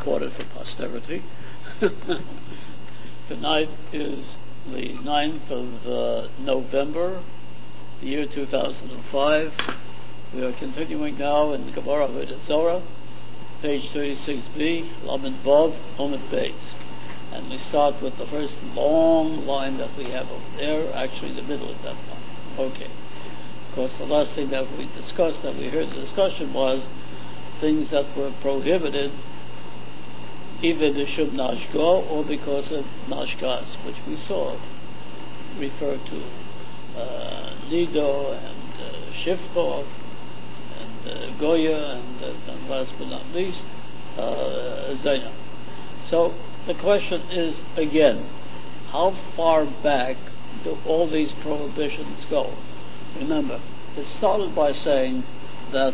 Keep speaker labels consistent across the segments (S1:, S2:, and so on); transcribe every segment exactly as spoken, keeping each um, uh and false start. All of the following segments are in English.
S1: recorded for posterity. Tonight is the ninth of uh, November, the year two thousand five. We are continuing now in Gemara Avodah Zorah, page thirty-six b, Lamed Vav, Omid Beis. And we start with the first long line that we have over there, actually the middle of that line. Okay. Of course, the last thing that we discussed, that we heard the discussion, was things that were prohibited either b'shum nashga or because of nashgas, which we saw refer to uh, Nido and uh, Shifcha and uh, Goya and, uh, and last but not least uh, Zaina. So the question is again, how far back do all these prohibitions go? Remember, it started by saying that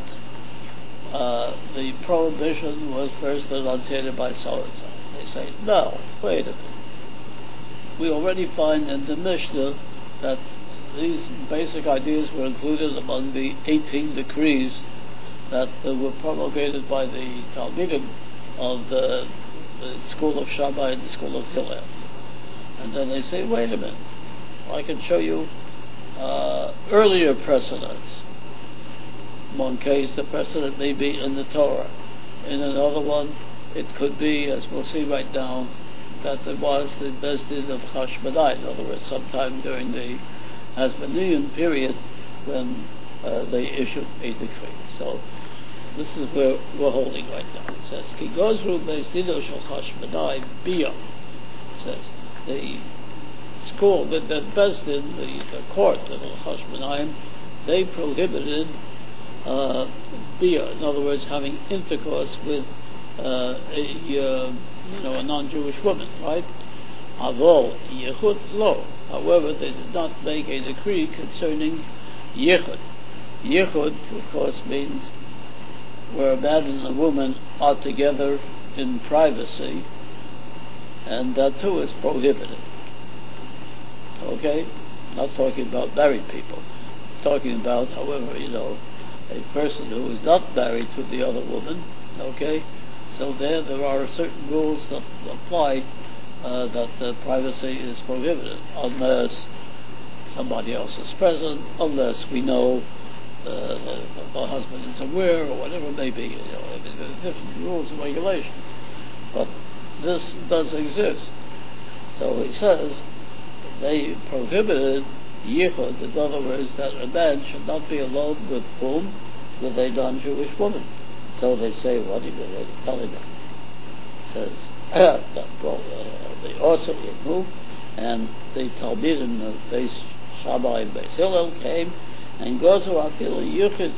S1: uh, the prohibition was first enunciated by so-and-so. They say, no, wait a minute. We already find in the Mishnah that these basic ideas were included among the eighteen decrees that uh, were promulgated by the Talmidim of the, the school of Shammai and the school of Hillel. And then they say, wait a minute, I can show you uh, earlier precedents. In one case, the precedent may be in the Torah. In another one, it could be, as we'll see right now, that there was the Beis Din of Hashmonai. In other words, sometime during the Hasmonean period when uh, they issued a decree. So this is where we're holding right now. It says, Ki gozru Beis Din shel Hashmonai biyam. It says, the school, the, the Beis Din, the, the court of Hashmonai, they prohibited uh, bia, in other words, having intercourse with uh, a uh, you know a non-Jewish woman, right? Avol yichud lo. However, they did not make a decree concerning yichud. Yichud, of course, means where a man and a woman are together in privacy, and that too is prohibited. Okay? Not talking about married people. Talking about, however, you know, a person who is not married to the other woman. Okay? So there, there are certain rules that apply uh, that uh, privacy is prohibited, unless somebody else is present, unless we know uh, the, the husband is aware, or whatever it may be. You know, I mean, there are different rules and regulations. But this does exist. So he says, they prohibited yichud, in other words, that a man should not be alone with whom? With a non-Jewish woman. So they say, what are you really telling me? It says, that, well, uh, they also Yidnu, and the Talmidim of Beis Shammai and Beis Hillel came, and gozu afilu yichud,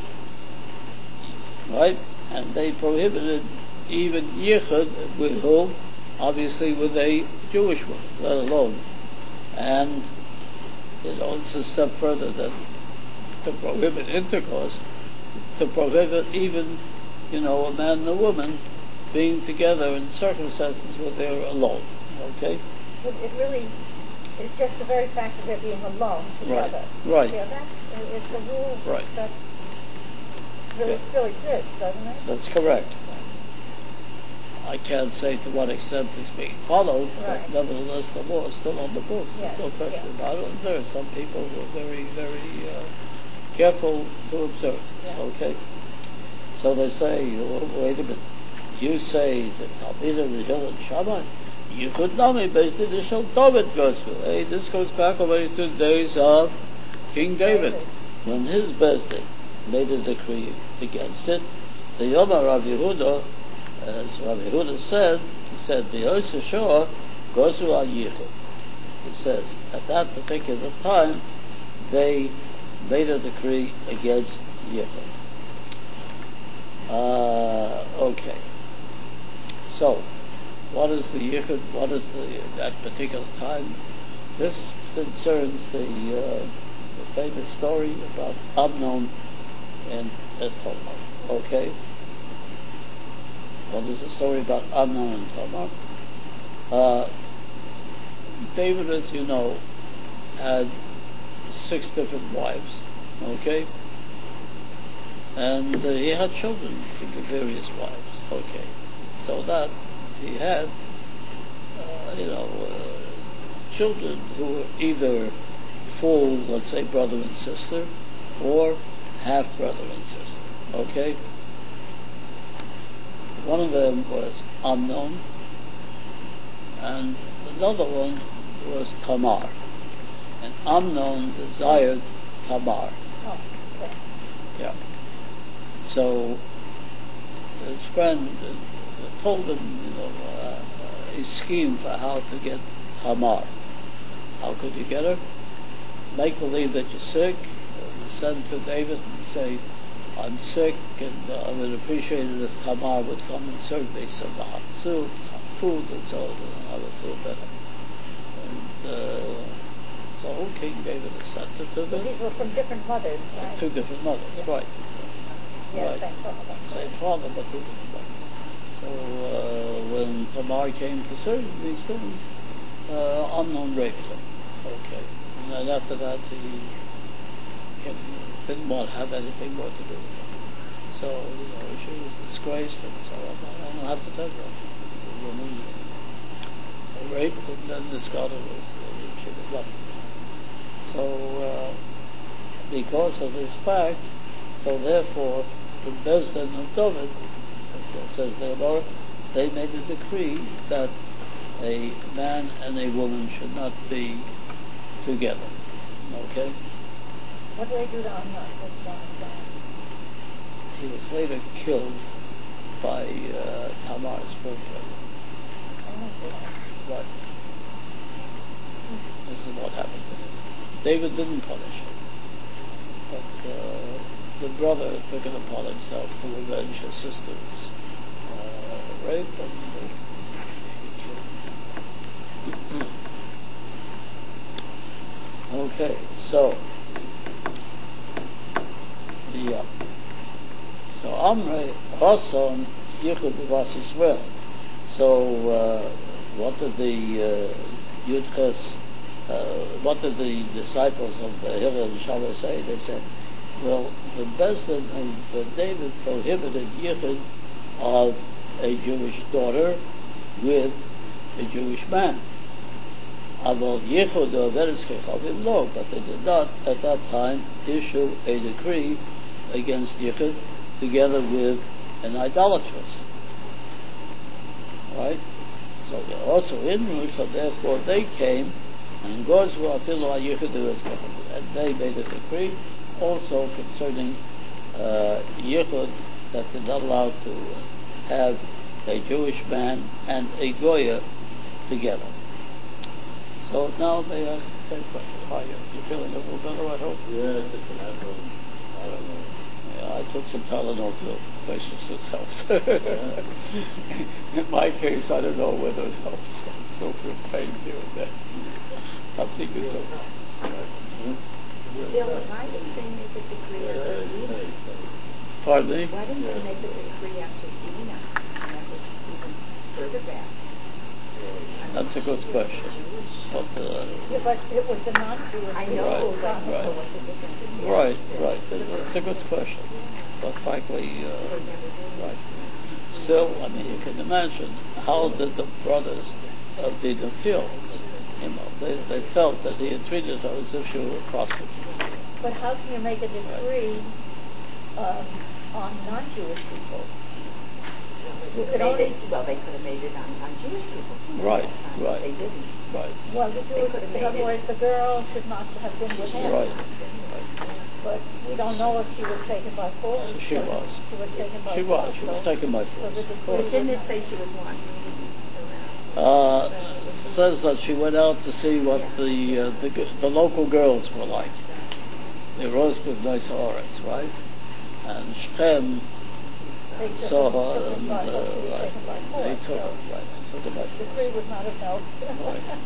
S1: right? And they prohibited even yichud with whom? Obviously with a Jewish woman, let alone. And it goes a step further than to prohibit intercourse, to prohibit even, you know, a man and a woman being together in circumstances where they're alone. Okay?
S2: It, it really is just the very fact that they're being alone together.
S1: Right. Right.
S2: Yeah, that's it's a rule
S1: right.
S2: that really yeah. still exists, doesn't it?
S1: That's correct. I can't say to what extent it's being followed,
S2: right.
S1: but nevertheless the law is still on the books.
S2: Yeah.
S1: There's no question
S2: yeah.
S1: about it. And there are some people who are very, very uh, careful to observe.
S2: Yeah.
S1: Okay? So they say, oh, wait a minute, you say that Talmidim and Hillel and Shammai, you could not be based in the Shel David goes to. Hey, this goes back already to the days of King David,
S2: David.
S1: when his Beis Din made a decree against it. The Yomar Rav Yehuda, as Rav Yehuda said, he said, B'Yosef Shor goes to al yichud. He says, at that particular time, they made a decree against yichud. Uh, okay. So, what is the yichud? What is the that particular time? This concerns the, uh, the famous story about Amnon and Tamar. Okay. What is the story about Amnon and Tamar? Uh, David, as you know, had six different wives. Okay. And uh, he had children from the various wives. Okay. So that he had, uh, you know, uh, children who were either full, let's say, brother and sister, or half brother and sister. Okay? One of them was Amnon, and another one was Tamar. And Amnon desired Tamar.
S2: Oh, okay.
S1: Yeah. So his friend uh, told him, you know, uh, a scheme for how to get Tamar. How could you get her? Make believe that you're sick. Uh, send to David and say, I'm sick, and uh, I would appreciate it if Tamar would come and serve me some hot soup, some food, and so on, and I would feel better. And uh, so King David assented to
S2: So
S1: them.
S2: these were from different mothers, right?
S1: Two different mothers,
S2: Yeah.
S1: right.
S2: Yeah,
S1: right.
S2: same father.
S1: Same father, but two different mothers. So uh, when Tamar came to serve these things, uh, Amnon raped him. Okay. And then after that, he, he didn't want to have anything more to do with her. So, you know, she was disgraced and so on. I don't have to tell you. The woman uh, raped, and then discarded was, uh, she was left. So, uh, because of this fact, so therefore, the Beis Din of David, says the Gemara, they made a decree that a man and a woman should not be together. Okay?
S2: What did they do to Amnon? What's wrong with that?
S1: He was later killed by uh, Tamar's first brother.
S2: Oh, boy.
S1: But this is what happened to him. David didn't punish him, but uh, the brother took it upon himself to avenge his sister's uh, rape, and he killed him. Okay, so yeah. So Amrei Hasan Yichud Devas Yisrael. So uh, what did the uh, Yudches, uh, what did the disciples of uh, Hillel and Shammai say? They said, well, the Beis Din of uh, David prohibited Yichud of a Jewish daughter with a Jewish man. Aval Yichud of Eretz Kechavim, no, but they did not at that time issue a decree against Yichud together with an idolatress. Right? So they're also in, so therefore they came and goes with Afilu Yichud of Eretz Kechavim, and they made a decree also concerning uh, Yichud that they're not allowed to have a Jewish man and a Goya together. So now they ask the same question. How are you? You feeling a little better, I hope?
S3: Yeah, it's just an Advil. I don't know.
S1: Yeah, I took some Tylenol to places it helps. In my case, I don't know whether it helps. I still feel pain here and there. Nothing is so.
S4: Bill, why didn't they make a decree after Dina?
S1: Pardon me?
S4: Why didn't they make a decree after Dina? And that was even further back.
S1: That's a good question. But, uh,
S2: Yeah, but it was the non-Jewish.
S4: I know,
S1: Right,
S4: but
S1: right.
S4: so what's the difference? in
S1: right,
S4: that?
S1: right. It's a good question. But frankly, uh, right. Still, I mean, you can imagine how did the brothers of Dina feel? You know, they, they felt that he had treated her as if she were a prostitute.
S2: But how can you make a decree um, on non-Jewish people? You could
S4: They-
S2: only,
S4: they- Well, they could have made it on, on Jewish people.
S1: Right,
S4: That's
S1: right.
S4: They didn't.
S1: Right,
S2: well, the Jewish,
S4: could've
S2: in
S4: made
S2: other
S4: it.
S2: words, the girl should not have been with him.
S1: right, right.
S2: But we don't know if she was taken by force.
S1: She
S2: or
S1: was.
S2: She was taken by
S1: She
S2: force.
S1: was. She was
S2: so-
S1: taken by
S2: So
S1: force.
S2: the
S1: Of
S2: decree
S1: course.
S4: But didn't
S2: was
S4: it
S2: not-
S4: say she was wandering around?
S1: Uh, says that she went out to see what the uh, the, g- the local girls were like. They rose with nice auras, right? And Shechem
S2: They took
S1: saw
S2: her-
S1: her,
S2: took
S1: and
S2: her by-
S1: uh,
S2: she was
S1: right.
S2: taken by
S1: They
S2: force,
S1: took
S2: so
S1: her, right? Took her by
S2: the decree
S1: force.
S2: would not have helped.
S1: Right.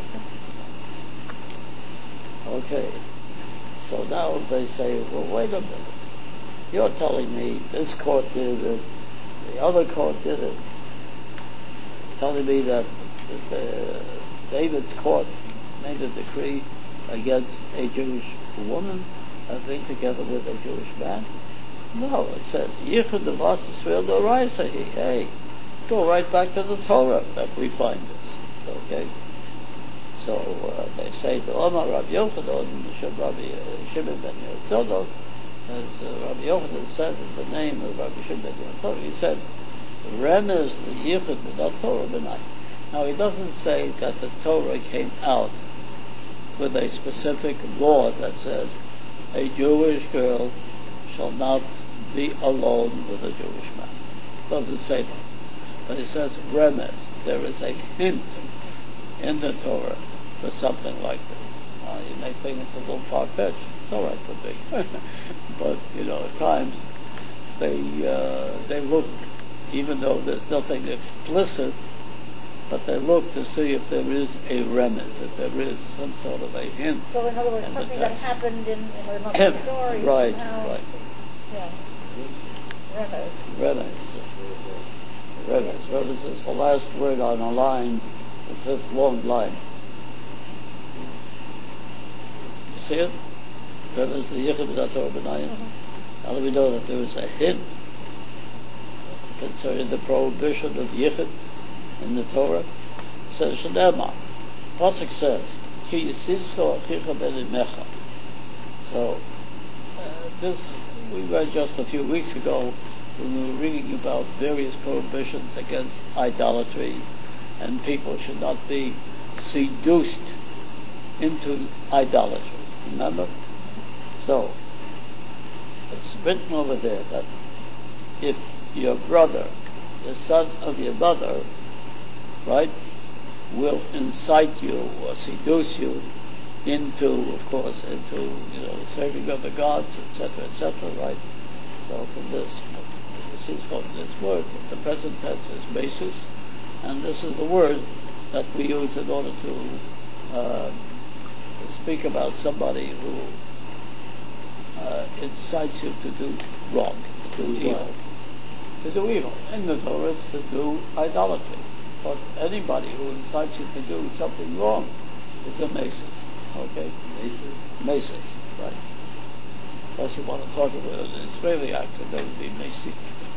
S1: Okay. So now they say, well, wait a minute. You're telling me this court did it, the other court did it. Telling me that the, David's court made a decree against a Jewish woman having together with a Jewish man. No, it says Yichud Devas Yisrael D'Oraisa. Hey, go right back to the Torah that we find this. Okay? So uh, they say the Omar Rabbi Yochanan, Rabbi Shimon ben Yotzodok, as uh, Rabbi Yochanan said in the name of Rabbi Shimon ben Yotzodok, he said, Remez l'yichud b'dat Torah b'nai. Now he doesn't say that the Torah came out with a specific law that says a Jewish girl shall not be alone with a Jewish man. It doesn't say that. But it says remez. There is a hint in the Torah for something like this. Uh, you may think it's a little far-fetched. It's all right for me. But, you know, at times they, uh, they look, even though there's nothing explicit, but they look to see if there is a remez, if there is some sort of a hint.
S2: So in other words,
S1: in
S2: something that happened in, in another story.
S1: Right,
S2: somehow,
S1: right.
S2: Yeah. Remez.
S1: Remez. Remez. Remez is the last word on a line, the fifth long line. You see it? Remez the yichud b'dat Torah b'nayim. Now that we know that there is a hint concerning the prohibition of yichud in the Torah, it says Shadema. Pasuk says, Ki yisischo achicha ben imecha. So, uh, this we read just a few weeks ago when we were reading about various prohibitions against idolatry, and people should not be seduced into idolatry. Remember? So, it's written over there that if your brother, the son of your mother, right, will incite you or seduce you into, of course, into, you know, serving other gods, et cetera, et cetera, right? So from this, this is called this word. The present tense is basis, and this is the word that we use in order to uh, speak about somebody who uh, incites you to do wrong, to do evil. To do evil. In the Torah, it's to do idolatry. But anybody who incites you to do something wrong is a mason. Okay?
S3: Mason?
S1: Mason, right. Unless you want to talk about an Israeli accent, that would be Mason.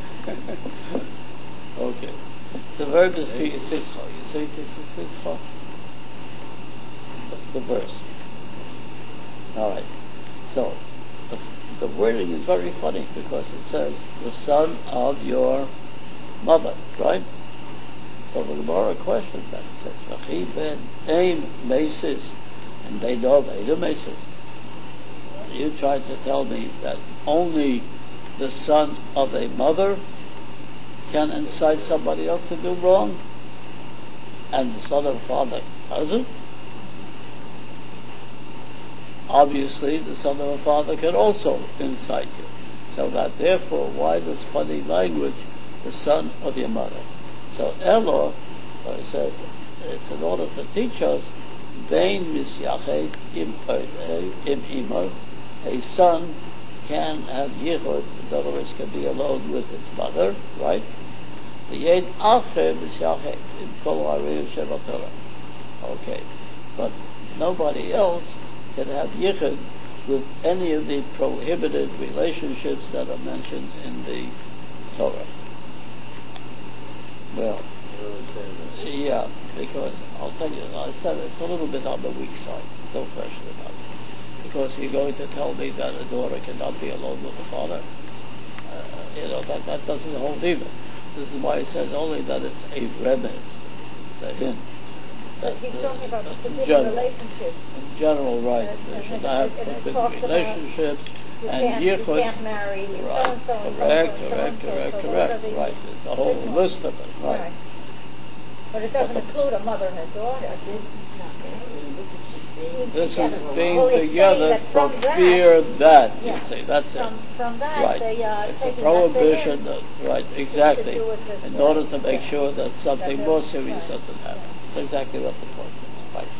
S1: Okay. The verb is ki yisischa. You say ki yisischa? That's the verse. Alright. So, the, the wording is very funny because it says, the son of your mother, right? So the Gemara questions that. It says, Vachi ben aim mesis, and beidov edu mesis. You tried to tell me that only the son of a mother can incite somebody else to do wrong, and the son of a father doesn't? Obviously, the son of a father can also incite you. So that therefore, why this funny language, the son of your mother? So Elo, so it says, it's in order to teach us, Bein misyached im im imor, a son can have yichud, in other words, can be alone with his mother, right? The yed acher misyached im kol ha'arei shel Torah. Okay, but nobody else can have yichud with any of the prohibited relationships that are mentioned in the Torah. Well, yeah, because I'll tell you, I said it's a little bit on the weak side. There's no question about it. Because you're going to tell me that a daughter cannot be alone with a father. Uh, you know, that, that doesn't hold either. This is why it says only that it's a remez. It's, it's a hint.
S2: But he's
S1: uh,
S2: talking about the forbidden
S1: general,
S2: relationships.
S1: In general, right.
S2: And,
S1: They
S2: and,
S1: should
S2: and,
S1: not have
S2: and it
S1: forbidden
S2: talks
S1: relationships.
S2: You
S1: And
S2: can't, you
S1: yichud,
S2: can't marry
S1: right,
S2: so-and-so and
S1: correct,
S2: so-and-so
S1: correct,
S2: and so-and-so.
S1: correct,
S2: So
S1: correct,
S2: those are the
S1: right. It's a whole
S2: forbidden
S1: list of it, right.
S2: right. But it doesn't
S1: But the-
S2: include a mother and a daughter.
S4: This is not married, this is just being
S1: This
S2: together.
S1: is
S2: Well,
S1: being
S2: it's saying
S1: together
S2: that
S1: for
S2: from that-
S1: fear that,
S2: Yeah.
S1: you see, that's
S2: From,
S1: it.
S2: from that,
S1: Right.
S2: they uh,
S1: It's a
S2: taking
S1: prohibition,
S2: that
S1: that, right, exactly,
S2: do it this
S1: in
S2: way.
S1: order to make
S2: Yeah.
S1: sure that something
S2: That
S1: more
S2: doesn't-
S1: serious
S2: right.
S1: doesn't happen.
S2: Yeah.
S1: That's exactly what the point is, right.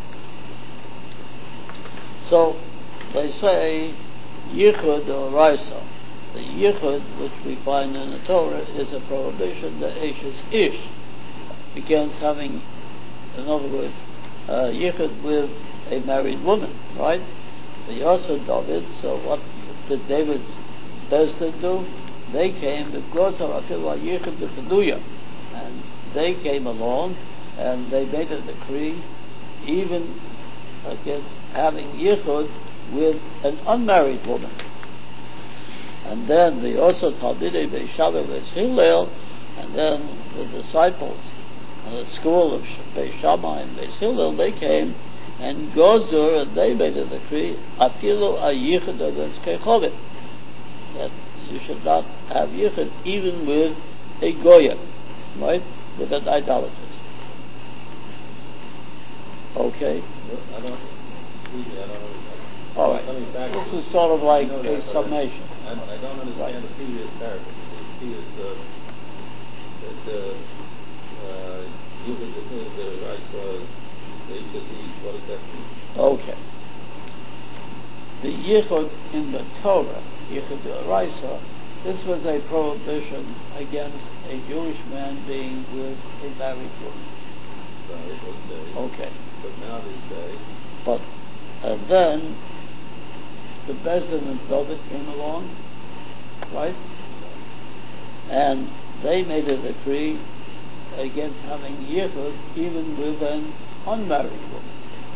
S1: So, they say, yichud or raisa. The yichud, which we find in the Torah, is a prohibition that Ashes Ish begins having, in other words, uh, yichud with a married woman, right? The also David, so what did David's Bezdin do? They came, the gods are afilu yichud b'keduya, and they came along and they made a decree even against having yichud with an unmarried woman. And then the also Talmidei Beis Shammai Beis Hillel, and then the disciples of the school of Beis Shammai and Beis Hillel, they came and Gozur, and they made a decree, Afilu a yichud against Kechovim, that you should not have yichud even with a goya, right, with an idolatress. Okay.
S3: I don't, excuse me, I don't understand.
S1: All right.
S3: Coming back
S1: This
S3: to-
S1: is sort of like
S3: I know
S1: a
S3: that, but
S1: summation.
S3: I, I don't understand
S1: Right.
S3: the previous paragraph. The previous, uh, that, uh, uh, you could define the rights of the H S E, what does that mean?
S1: Okay. The yichud in the Torah, yichud d'oraisa, this was a prohibition against a Jewish man being with a married woman.
S3: Right, okay.
S1: Okay.
S3: But now they say,
S1: But, and then, the Bezdin and David came along, right? And they made a decree against having yichud even with an unmarried woman.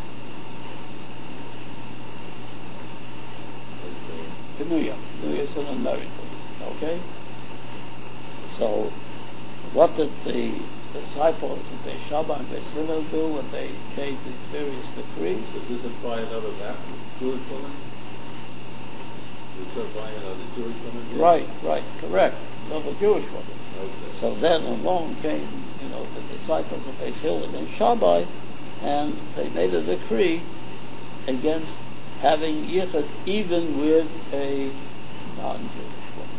S3: okay,
S1: Kenuya. Kenuya is an unmarried woman. Okay? So, what did the disciples of Beis Shammai and Beis Hillel do when they made these various decrees?
S3: does this imply another Baptist Jewish woman? Does this imply another Jewish woman? here?
S1: Right, right, correct. Another Jewish woman.
S3: Okay.
S1: So then along came, you know, the disciples of Beis Hillel and Shammai, and they made a decree against having yichud even with a non-Jewish woman.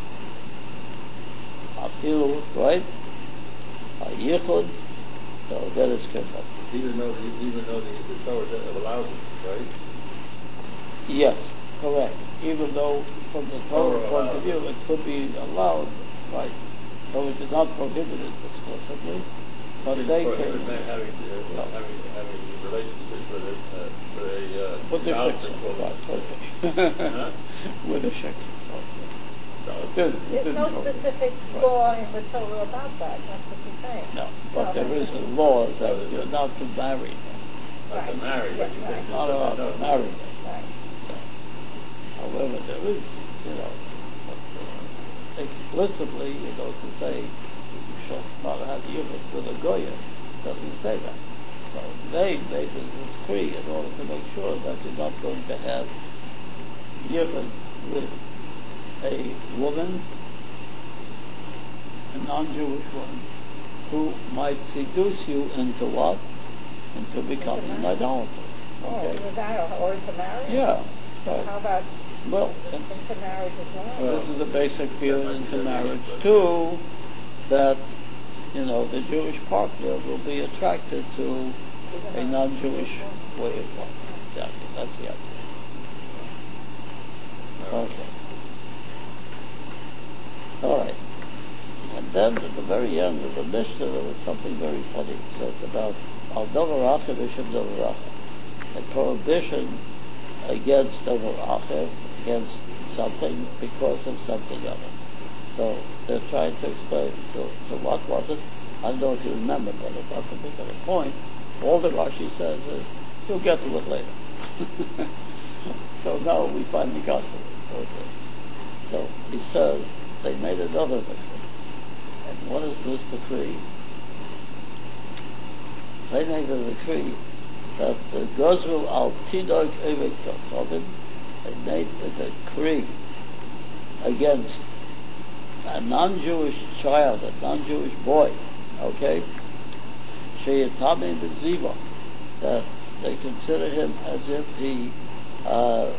S1: Afilu, right? A yichud, so that is kefir.
S3: Even though, the, even though the, the Torah allows it, right?
S1: Yes, correct. Even though from the Torah
S3: Torah
S1: point of
S3: allows
S1: view
S3: it.
S1: it could be allowed, right? So it did not prohibit it explicitly, but
S3: Didn't
S1: they
S3: prohibit
S1: came.
S3: men having, uh,
S1: No.
S3: having, having relationships with a, uh, with a, uh,
S1: With the
S3: idolatrous
S1: shiksa,
S3: woman.
S1: right, okay.
S3: Huh?
S1: With the shiksa, okay. No, it didn't, it
S2: There's
S1: didn't
S2: no
S1: prohibit.
S2: specific
S1: Right.
S2: law in the Torah about that, that's what you're saying.
S1: No, but
S2: No,
S1: there
S2: that's-
S1: is a law
S3: No,
S1: that
S3: there's
S1: you're
S3: a-
S1: not to marry them.
S3: Not to
S2: Right.
S3: marry, but you
S2: Yeah,
S3: think
S2: right.
S1: Not allowed to
S3: no,
S1: marry them.
S2: Right.
S1: So, however, there is, you know, uh, explicitly, you know, to say you shall not have yichud with a goya, doesn't say that. So they made this decree in order to make sure that you're not going to have yichud with a woman, a non-Jewish woman, who might seduce you into what? Into becoming an idolater.
S2: Oh,
S1: Okay?
S2: without, or into marriage?
S1: Yeah.
S2: So
S1: Right.
S2: how about
S1: Well, and
S2: into marriage as well?
S1: this is the basic field
S3: That might be
S1: into
S3: the
S1: marriage
S3: reason, but-
S1: too, that, you know, the Jewish partner will be attracted to a non-Jewish way of life. Exactly, that's the idea. Okay. All right. And then at the very end of the Mishnah, there was something very funny. It says about al davar acher v'shem davar acher, a prohibition against davar acher, against something because of something other. So they're trying to explain. So, so what was it? I don't know if you remember, but at that particular point, all that Rashi says is, you'll get to it later. So now we finally got to it. Okay. So he says, they made another decree. And what is this decree? They made a decree that the Gozul al Tidog Evet Kachavim, they made a decree against a non-Jewish child, a non-Jewish boy, okay? Sheyatame Beziva, that they consider him as if he uh,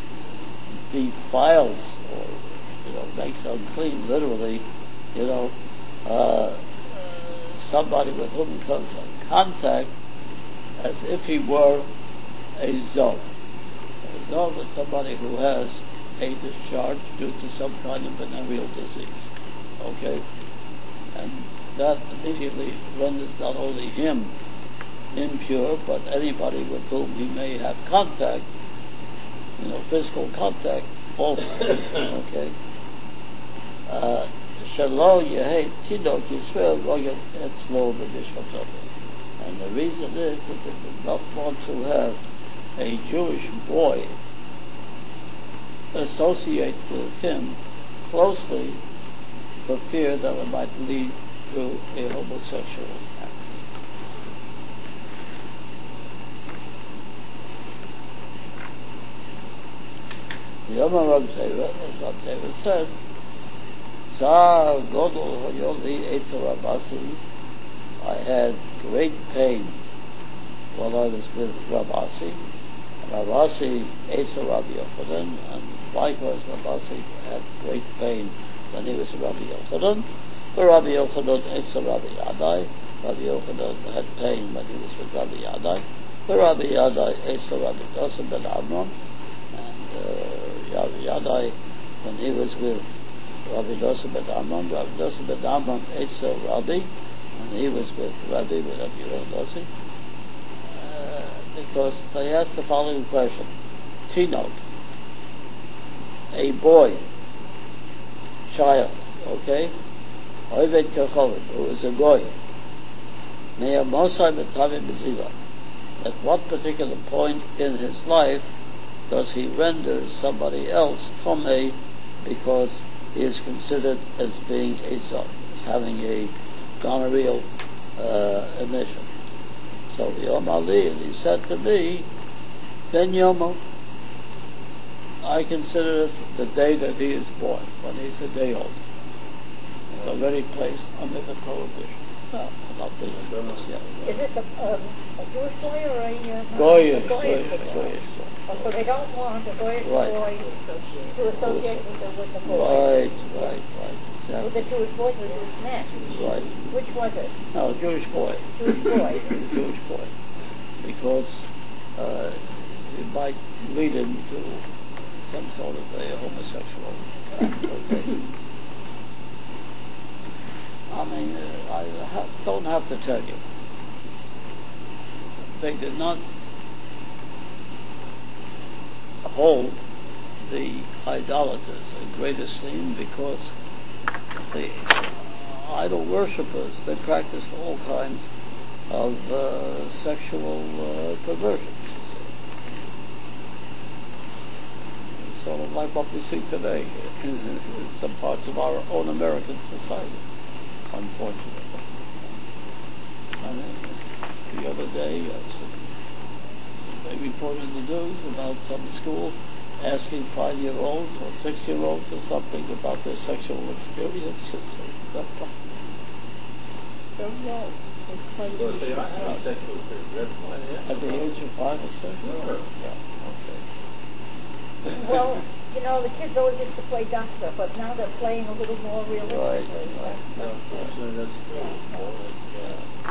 S1: defiles or, you know, makes unclean, literally, you know, uh, somebody with whom he comes in contact as if he were a zov. A zov is somebody who has a discharge due to some kind of venereal disease. Okay? And that immediately renders not only him impure, but anybody with whom he may have contact, you know, physical contact also. Okay? Uh, Shelo Yehei Tinok Yisrael Rogel Etzlo B'Mishpatav. And the reason is that they did not want to have a Jewish boy associate with him closely for fear that it might lead to a homosexual act. The Yom Rab Zera, as Rab Zera said, Tsar Godol Hoyoli Eitzel Rabasi, I had great pain while I was with Rabasi. Rabasi Eitzel Rabbi Yochanan, and likewise Rabasi had great pain when he was with Rabbi Yochanan. But Rabbi Yochanan Eitzel Rabbi Yadai, Rabbi Yochanan had pain when he was with Rabbi Yadai. But Rabbi Yadai Eitzel Rabbi Dosim ben Amram, and uh, Rabbi Yadai, when he was with Rabbi Dosim ben Amram, Rabbi Dosim ben Amram Eitzel Rabbi, and he was with Rabbi, with Rabbi Yochanan, uh, because they asked the following question: Tinok, a boy, child, okay, Oived Kachovim, who is a goy, Me'er Mosai B'Tavim B'Ziva. At what particular point in his life does he render somebody else Tomei because he is considered as being a Zov, as having a gonorrheal uh, emission? So Yom Ali, and he said to me, Ben Yomo, I consider it the day that he is born, when he's a day old. He's already placed under the prohibition. No, I'm not thinking about this yet.
S2: Is this a, um, a Jewish boy or a uh,
S1: Goyish,
S2: a
S1: Goyish,
S2: boy?
S1: Goyish boy.
S2: Oh, so they don't want a Goyish
S1: Right.
S2: boy to associate with the, with the boy.
S1: Right, right, right,
S2: With the
S1: exactly.
S2: Jewish boy, the Jewish man.
S1: Right.
S2: Which was it?
S1: No, Jewish boy.
S2: Jewish boy.
S1: The Jewish boy. Because uh, it might lead him to some sort of a homosexual act. Okay. I mean, uh, I ha- don't have to tell you. They did not hold the idolaters in great esteem because the idol worshippers, they practiced all kinds of uh, sexual uh, perversions. You see. It's sort of like what we see today in, in some parts of our own American society, unfortunately. I mean, the other day, I said, they reported in the news about some school asking five-year-olds or six-year-olds or something about their sexual experiences and stuff. Don't know.
S3: Well, see, I had sexual experience.
S1: At the age of five or six?
S3: Sure.
S1: Yeah, okay.
S2: Well, you know, the kids always used to play doctor, but now they're playing a little more realistically.
S1: Right, right.
S3: No, that's, that's true.
S1: Yeah.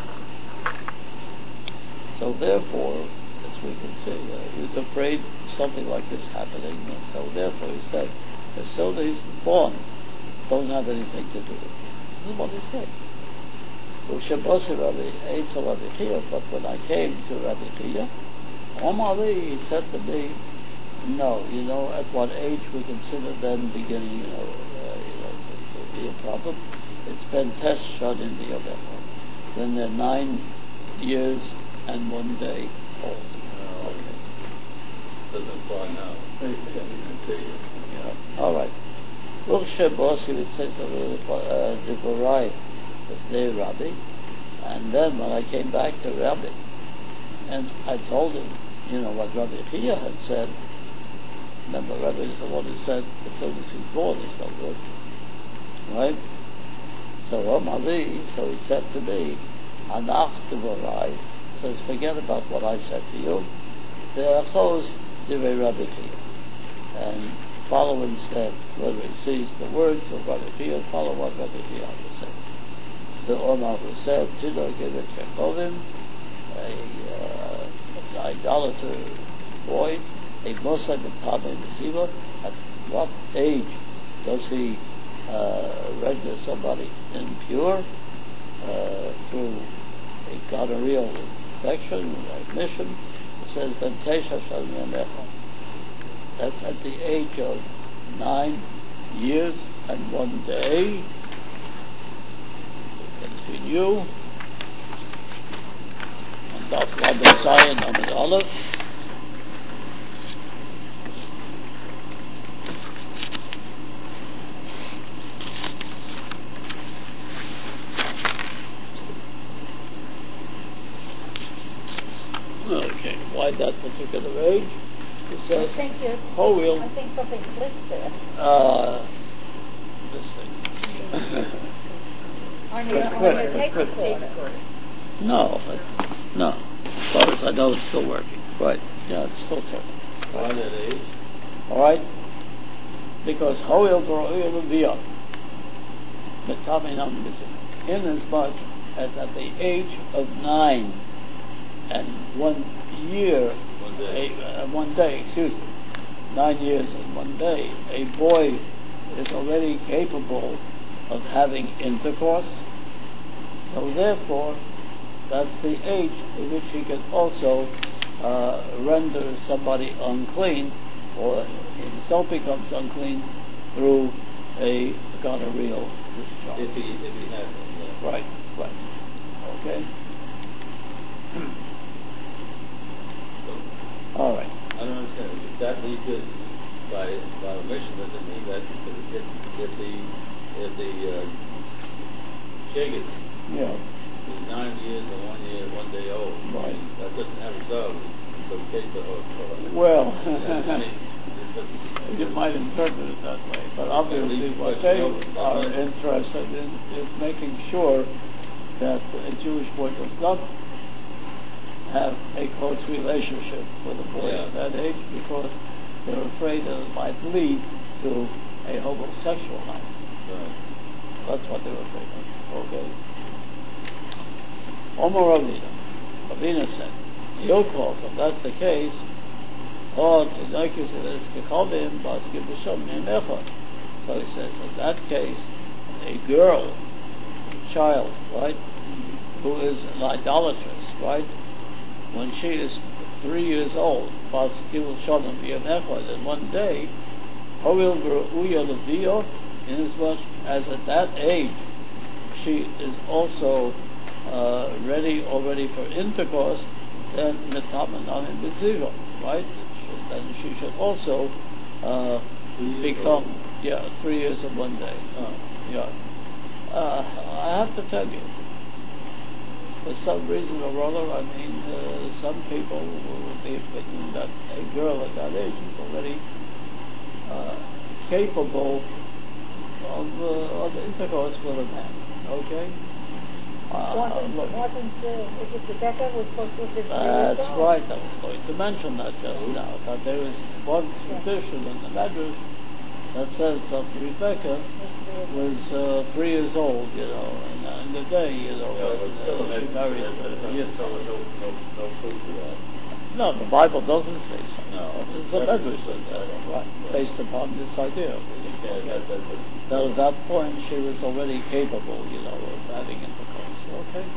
S1: So therefore, as we can see, uh, he was afraid something like this happening, and so therefore he said, as soon as he's born, don't have anything to do with it. This is what he said. Ushabosi Rabbi Eitzel Rabbi Chia, but when I came to Rabbi Chia, Omali, he said to me, no, you know, at what age we consider them beginning, you know, uh, you know, to, to be a problem. It's been test shot in the Yom when they're nine years and one day old.
S3: Oh,
S1: Okay.
S3: doesn't apply now.
S1: Yeah. All right. Ushabosi, it says the Devarai, if they Rabbi, and then when I came back to Rabbi, and I told him, you know, what Rabbi Chia had said. Remember, Rabbi is the one who said, as soon as he's born, he's no good. Right? So, Om Ali, so he said to me, Anach Devarai, says, forget about what I said to you. They are closed, Divrei Rabbi Chia. And follow instead, whether he sees the words of Rabbi Chia, follow what Rabbi Chia has said. The Omar who said, Tino Gevet Yakovim, a uh, idolater boy, a Mosai B'Tamei B'Ziva, at what age does he uh, render somebody impure uh, through a gonorrheal infection, admission? It says, Ben Tesha Shalom Yamecha. That's at the age of nine years and one day. review. And Daf Lamed Zion Amid Aleph. Okay, why that particular age? It says,
S2: I think it,
S1: Hoil,
S2: I think something flipped there.
S1: uh, this thing.
S2: On your,
S1: Quick,
S2: on
S1: quick,
S2: your
S1: quick,
S2: tape
S1: quick.
S2: recorder.
S1: No, it's, no. As far as I know, it's still working. Right, yeah, it's still turning.
S3: Why that age?
S1: All right? Because Hoil B'Ro'il V'Viyah, B'Taminam B'Zim, in as much as at the age of nine and one year,
S3: One day.
S1: a, uh, one day, excuse me, nine years and one day, a boy is already capable of having intercourse. So therefore, that's the age at which he can also uh, render somebody unclean, or himself becomes unclean through a gonorrheal discharge.
S3: If he, if he has it, yeah.
S1: Right, right. Okay? All right.
S3: I don't understand. If that leads it by, by omission, does it mean that if, if, if the, if the, uh, Shagis
S1: Yeah.
S3: is nine years and one year, one day old,
S1: Right.
S3: that doesn't have resolved, it's okay for, for,
S1: Well,
S3: I mean, it doesn't-
S1: you might interpret it that way, but obviously what they are interested in is making sure that a Jewish boy does not have a close relationship with a boy
S3: Yeah.
S1: at that age, because they're afraid that it might lead to a homosexual life.
S3: Right.
S1: That's what they're afraid of. Okay. Omar Ravina. Ravina said, Yokov, if that's the case, or Tinoikis is Kechovim, Baskim B'Shom Echad. So he says, in that case, a girl, a child, right, who is an idolatress, right, when she is three years old, Baskim B'Shom Echad, and one day, Hoil V'Ru'uya Leviyo, inasmuch as at that age she is also uh, ready already for intercourse, then Netamanam B'Ziva, right? Then she should also uh, become, yeah, three years and one day.
S3: Oh.
S1: Yeah. Uh, I have to tell you, for some reason or other, I mean, uh, some people will be thinking that a girl at that age is already uh, capable of, uh, of intercourse with a man. Okay? Uh,
S2: Wasn't,
S1: look,
S2: wasn't, uh, is it Rebecca was supposed to have been three years
S1: that's
S2: old?
S1: right, I was going to mention that just now, that there is one tradition in the Medrash that says that Rebecca was uh, three years old, you know, and uh, in the day, you know,
S3: Yeah,
S1: when
S3: but still,
S1: uh, she
S3: that-
S1: married
S3: that- that-
S1: uh,
S3: that-
S1: years
S3: so
S1: old.
S3: no, no, no proof to that.
S1: No, the Bible doesn't say so.
S3: No.
S1: It's the Medrash that says it, right, based upon this idea.
S3: Yeah,
S1: Okay.
S3: that, that, that,
S1: That at that point she was already capable, you know, of having intercourse. Okay?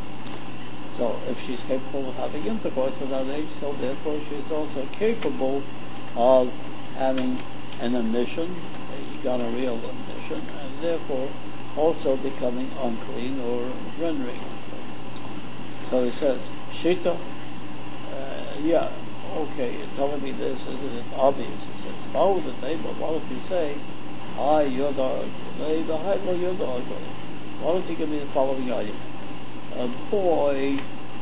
S1: So if she's capable of having intercourse at that age, so therefore she is also capable of having an emission, a gonorrheal emission, and therefore also becoming unclean or rendering unclean. So he says, Shita, uh, yeah, okay, you're telling me this, isn't it obvious? He says, oh, the name, but what if you say, Hi, you're the the hi, well, you're the why don't you give me the following argument? A boy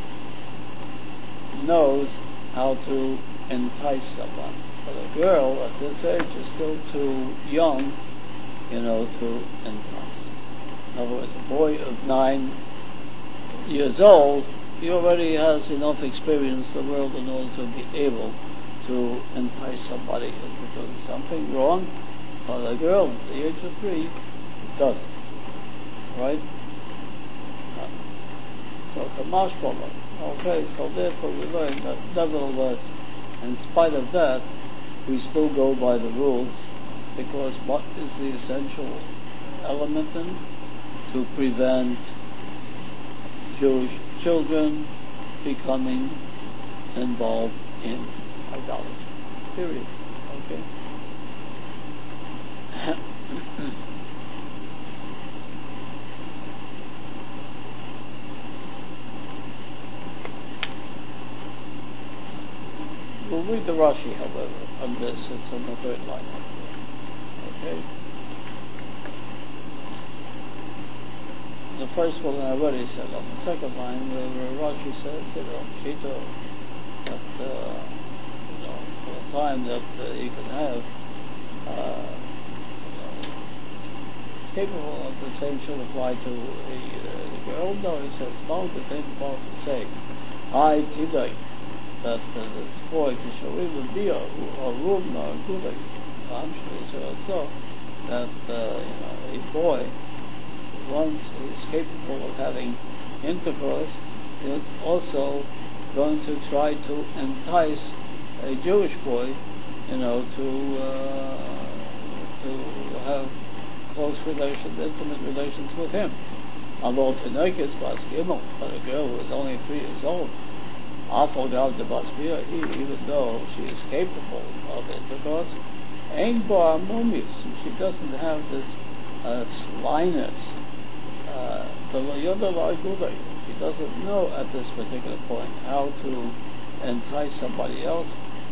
S1: knows how to entice someone, but a girl at this age is still too young, you know, to entice. In other words, a boy of nine years old, he already has enough experience in the world in order to be able to entice somebody into doing something wrong. But a girl at the age of three doesn't. Right? So Kamash Baba. Okay, so therefore we learn that nevertheless, in spite of that, we still go by the rules, because what is the essential element in? To prevent Jewish children becoming involved in idolatry. Period. Okay? read the Rashi, however, on this. It's on the third line. Okay. The first one I already said. On the second line, the Rashi says, you know, Shito, that uh, you know, for the time that uh, you can have, uh, you know, it's capable of the same should apply to a uh, girl. No, he says, no, the same part to say, I Tidai, that uh, this boy can show even be a room or good. I'm sure so that uh, you know, a boy, once is capable of having intercourse, is also going to try to entice a Jewish boy, you know, to uh, to have close relations, intimate relations with him. Although Tinoikis Bas Gimel, but a girl who is only three years old, Afal Gav de Bas Bia, even though she is capable of intercourse, Ein Bar Mumius, she doesn't have this uh, slyness. Uh, she doesn't know at this particular point how to entice somebody else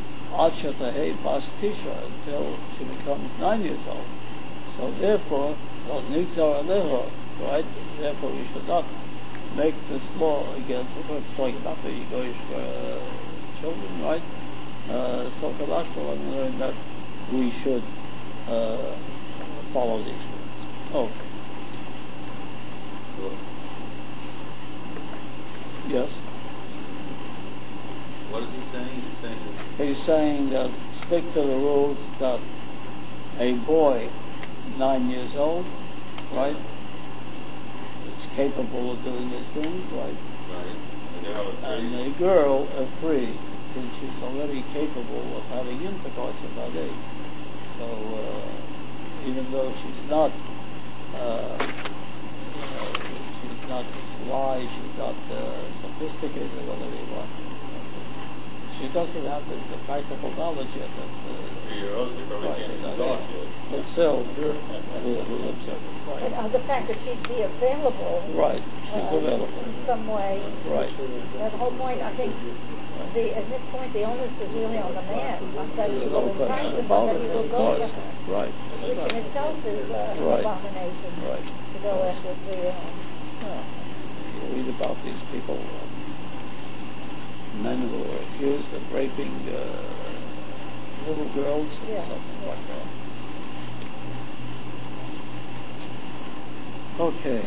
S1: until she becomes nine years old. So therefore, right? Therefore, we should not make this law against the first talking about the Goyish uh, children, right? Uh, so Kalashma learned that we should uh, follow these rules. Okay. Yes.
S3: What is he saying? He's saying that
S1: He's saying that stick to the rules that a boy, nine years old, right, is capable of doing these things, right?
S3: Right.
S1: And a girl of three, since she's already capable of having intercourse at that age. So uh, even though she's not uh, Uh, she's not sly, she's not uh, sophisticated, whatever you want. She doesn't have the, the practical knowledge yet. That, uh,
S3: you're also probably
S1: right,
S3: getting
S1: that,
S3: dark
S1: uh,
S3: yet.
S1: but still, we'll, we'll observe it. Right.
S2: And uh, the fact that she'd be available.
S1: Right, she's
S2: uh,
S1: available.
S2: In some way.
S1: Right.
S2: Now, the whole point, I think, the, at this point, the onus is really on the man. On that he
S1: There's
S2: will
S1: no
S2: entice
S1: question
S2: him,
S1: about
S2: that he
S1: it,
S2: will
S1: of
S2: go
S1: course.
S2: to her.
S1: Right.
S2: Which in itself is uh,
S1: Right.
S2: an abomination.
S1: Right.
S2: To go after a three-year-old.
S1: Yeah. You read about these people, uh, men who are accused of raping uh, little girls or
S2: Yeah.
S1: something like that. Okay.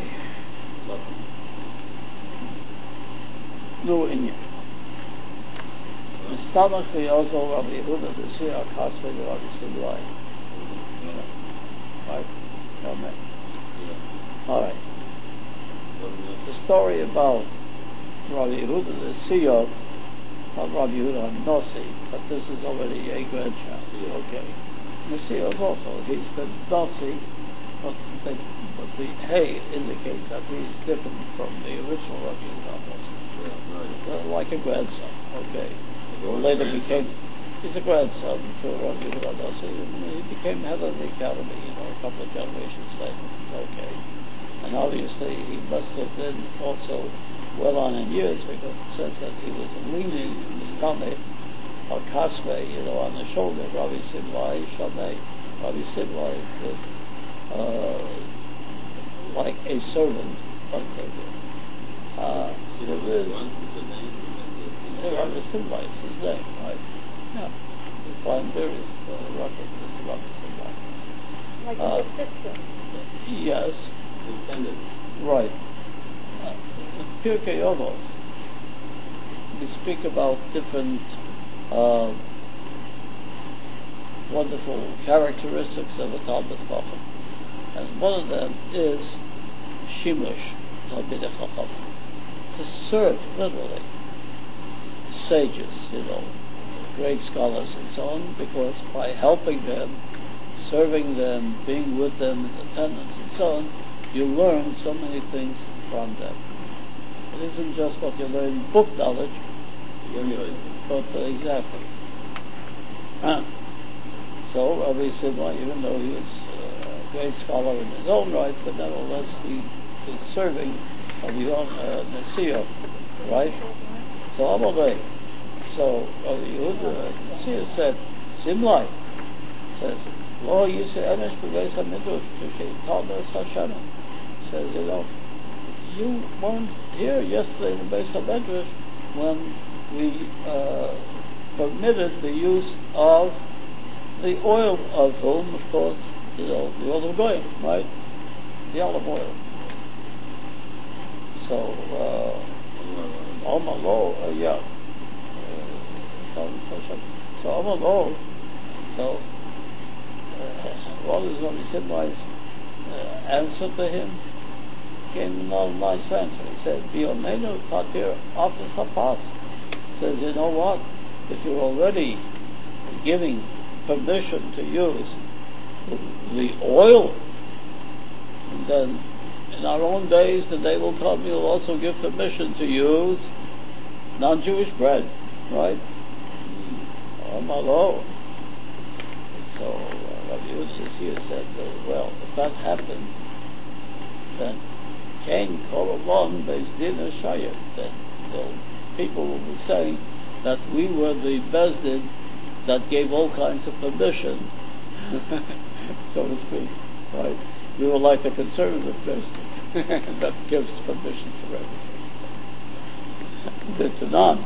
S1: No Inyan. Mistabach v'yozol Rabbi Yehuda d'Sir HaKasvei de Rabbi Simlai. Right? Amen. All right. The story about Rabbi Yehuda the Siyot, not Rabbi Yehuda Nossi, but this is already a grandchild. Okay. The Siyot also, he's the Nossi, but the, but the Hey indicates that he's different from the original Rabbi Yehuda Nossi. Uh, like a grandson. Okay. Later became, he's a grandson to Rabbi Yehuda Nossi, and he became head of the academy, you know, a couple of generations later. Okay. And obviously he must have been also well on in years, because it says that he was leaning the stomach of Kasvei, you know, on the shoulder. Rabbi Simlai Shamei. Rabbi Simlai is uh, like a servant unto him. Uh, there is yeah, Rabbi Simlai is his name, right? Yeah. You find various uh, references to Rabbi Simlai.
S2: Like
S1: Uh,
S2: an assistant.
S1: Yes.
S3: Intended.
S1: Right. Uh, in Pirkei Avos, we speak about different uh, wonderful characteristics of a Talmid Chacham, and one of them is Shimush Talmid Chacham, to serve literally sages, you know, great scholars and so on, because by helping them, serving them, being with them in attendance and so on, you learn so many things from them. It isn't just what you learn book knowledge, but uh, exactly. Ah. So Rabbi Simlai, even though he was uh, a great scholar in his own right, but nevertheless he was serving Rabbi uh, Nasiya, right? So Amalei. So So Rabbi Yehuda Tzia said, Simlai says, Lo Yisrael Enesh B'Beis HaMidrash T'Shei Talmud Hashem. Says, you know, you weren't here yesterday in the Beis HaMidrash when we uh, permitted the use of the oil of whom, of course, you know, the oil of goyim, right? The olive oil. So, uh, Omalo, uh, yeah. So Omalo, so uh, what is Rabbi Simlai's uh, answer to him? Gave him a nice answer. He said, Biyomenu Patir After Sapas. Says, you know what? If you're already giving permission to use the oil, then in our own days, the day will come, we'll also give permission to use non-Jewish bread, right? Oh, my Lord. So, uh, Rabbi Yehuda here said, uh, well, if that happens, then Cain called along Beis Din Shayir. Then the people will be saying that we were the Beis Din that gave all kinds of permission, so to speak, right? We were like the conservative Beis Din that gives permission for everything. The Tanan,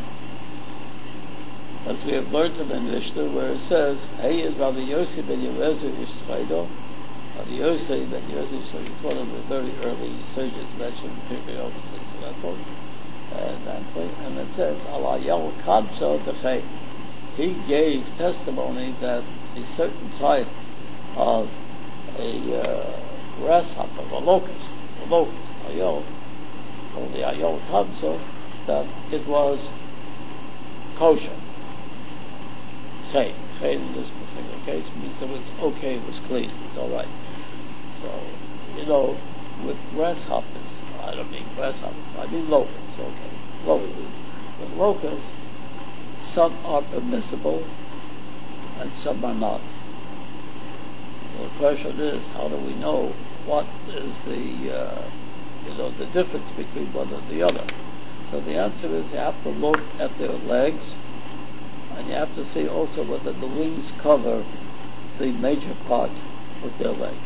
S1: as we have learned in the Mishnah, where it says, Hey is Rabbi Yossi ben Yehuda Ish Tzchaido. Rabbi Yossi ben Yehuda is one of the very early sages mentioned in Pirkei Avos. And, and it says, Allah Yel Kamso Defei. He gave testimony that a certain type of a uh, grasshopper, a locust, a locust, Ayol, or the Ayol Kamso, that it was kosher. Chay. Chay in this particular case means that it's okay, it was clean, it's alright. So, you know, with grasshoppers, I don't mean grasshoppers, I mean locusts, okay. Locusts. With locusts, some are permissible and some are not. The question is, how do we know what is the, uh, you know, the difference between one and the other? So the answer is you have to look at their legs, and you have to see also whether the wings cover the major part of their legs.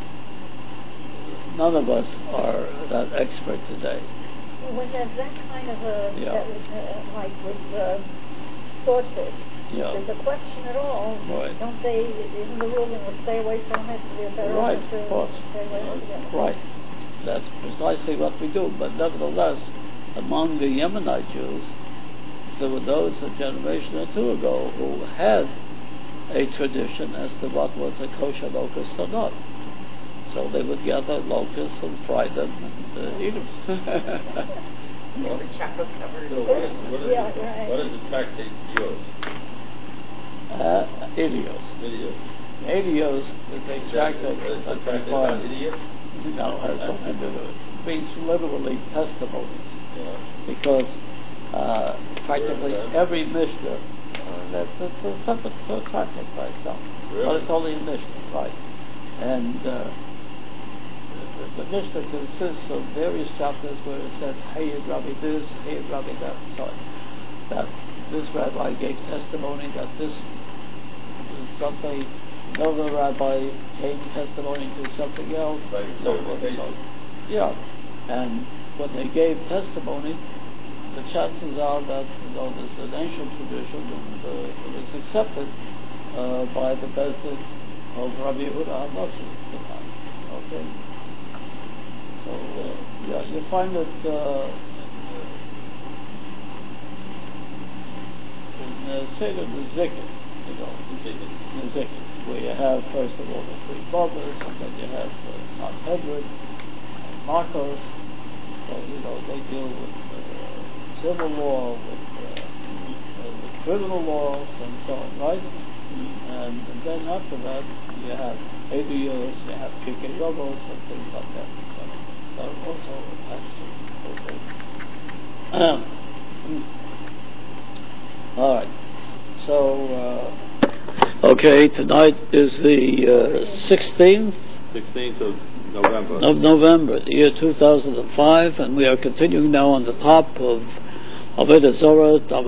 S1: None of us are that expert today.
S2: Well, when there's that kind of a,
S1: Yeah.
S2: that, uh, like with uh, swordfish,
S1: Yeah.
S2: there's a question at all.
S1: Right.
S2: Don't they, isn't the rule that will stay away from it? They're better
S1: Right,
S2: off to
S1: of course.
S2: stay away from it.
S1: Right. That's precisely what we do. But nevertheless, among the Yemenite Jews, there were those a generation or two ago who had a tradition as to what was a kosher locust or not. So they would gather locusts and fry them and uh, eat them.
S3: Well,
S4: The chocolate covered.
S3: so what is, what is,
S2: Yeah,
S3: it,
S2: right.
S3: what is the tractate Dios?
S1: uh, Idios.
S3: Video.
S1: Idios is a tractate
S3: Is
S1: that
S3: the tractate about
S1: defines,
S3: idiots?
S1: no, has nothing to do with it. It means literally testimonies.
S3: Yeah.
S1: Because uh, practically
S3: Where is that?
S1: every Mishnah, uh, that's, that's a separate uh, tractate by itself,
S3: Really?
S1: but it's only a Mishnah, right? And uh, the, the Mishnah consists of various chapters where it says, hey, Rabbi this, hey, Rabbi that, sorry, that this rabbi gave testimony that this is something, another rabbi gave testimony to something else,
S3: Like
S1: so forth and so on.
S3: certification.
S1: Yeah, and when they gave testimony, the chances are that, you know, there's an ancient tradition and uh, it was accepted uh, by the Beis Din of Rabbi Yehuda HaNasi. Okay? So, uh, yeah, you find it uh, in uh, Seder Nezikin, you know, Nezikin, where you have, first of all, the three brothers, and then you have uh, Sanhedrin, and Marcos. So, you know, they deal with uh, civil law, with, uh, uh, with criminal laws, and so on, right? And, and then after that, you have Eduyos, you have Pirkei Avos, and things like that. So, that are also attached to it. Okay. All right. So, uh, okay, tonight is the uh, sixteenth
S3: sixteenth of November.
S1: of November, the year two thousand five, and we are continuing now on the top of Avodah Zarah,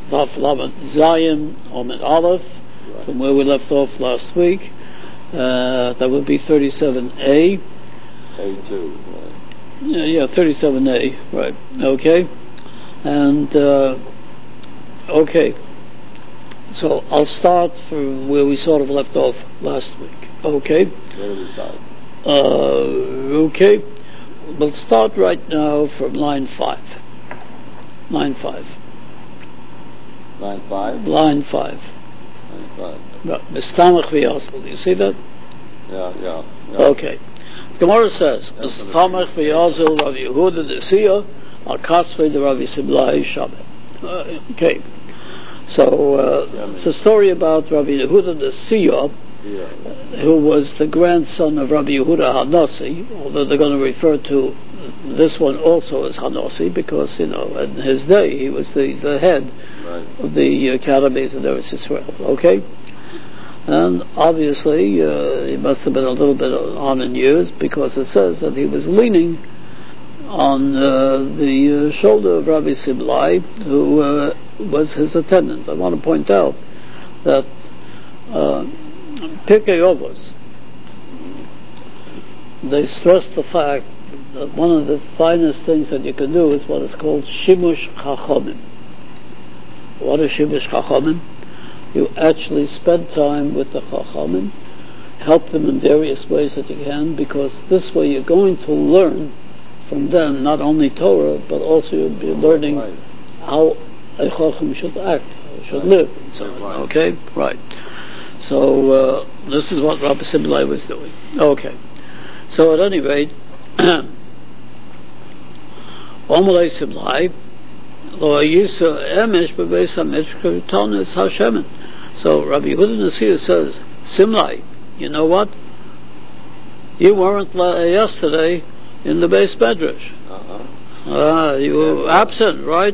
S1: Vav Lamed Zayin Omen Aleph,
S5: Right.
S1: from where we left off last week. Uh, that would be thirty-seven A.
S5: A two. Right.
S1: Yeah, yeah, thirty-seven A, right. Okay. And, uh, okay. So I'll start from where we sort of left off last week. Okay.
S5: Where do we start?
S1: Uh, okay. We'll start right now from line five. Line five.
S5: Line five?
S1: Line five.
S5: Line five.
S1: Right. Mistamach v'yasel. You see that?
S5: Yeah, yeah. yeah.
S1: Okay. Gemara says, Mistamach v'yasel Rav Yehuda Desiya al Katzvei de Rav Simlai Shabbet. Uh, okay. So uh, it's a story about Rabbi Yehuda Desiya,
S5: Yeah.
S1: who was the grandson of Rabbi Yehuda Hanasi, although they're going to refer to this one also as Hanasi, because, you know, in his day he was the, the head
S5: Right.
S1: of the academies in Eretz Israel, okay? And obviously uh, he must have been a little bit on in years, because it says that he was leaning on uh, the uh, shoulder of Rabbi Simlai, who uh, was his attendant. I want to point out that uh, Pirkei Avos, they stress the fact that one of the finest things that you can do is what is called Shimush Chachamim. What is Shimush Chachamim? You actually spend time with the Chachamim, help them in various ways that you can, because this way you're going to learn from them not only Torah, but also you'll be learning
S5: Right.
S1: how a Chacham should act, should
S5: Right.
S1: live, and so on.
S5: Right.
S1: Okay? Right. So, uh, this is what Rabbi Simlai was doing. Okay. So, at any rate, Omalei Simlai, Lo Yisa Emesh Bebeis HaMishka Tonis HaShemen. So, Rabbi Yehuda Nasiya says, Simlai, you know what? You weren't la- yesterday in the base medrash.
S5: Uh-huh.
S1: Ah, you were
S5: Yeah.
S1: absent, right?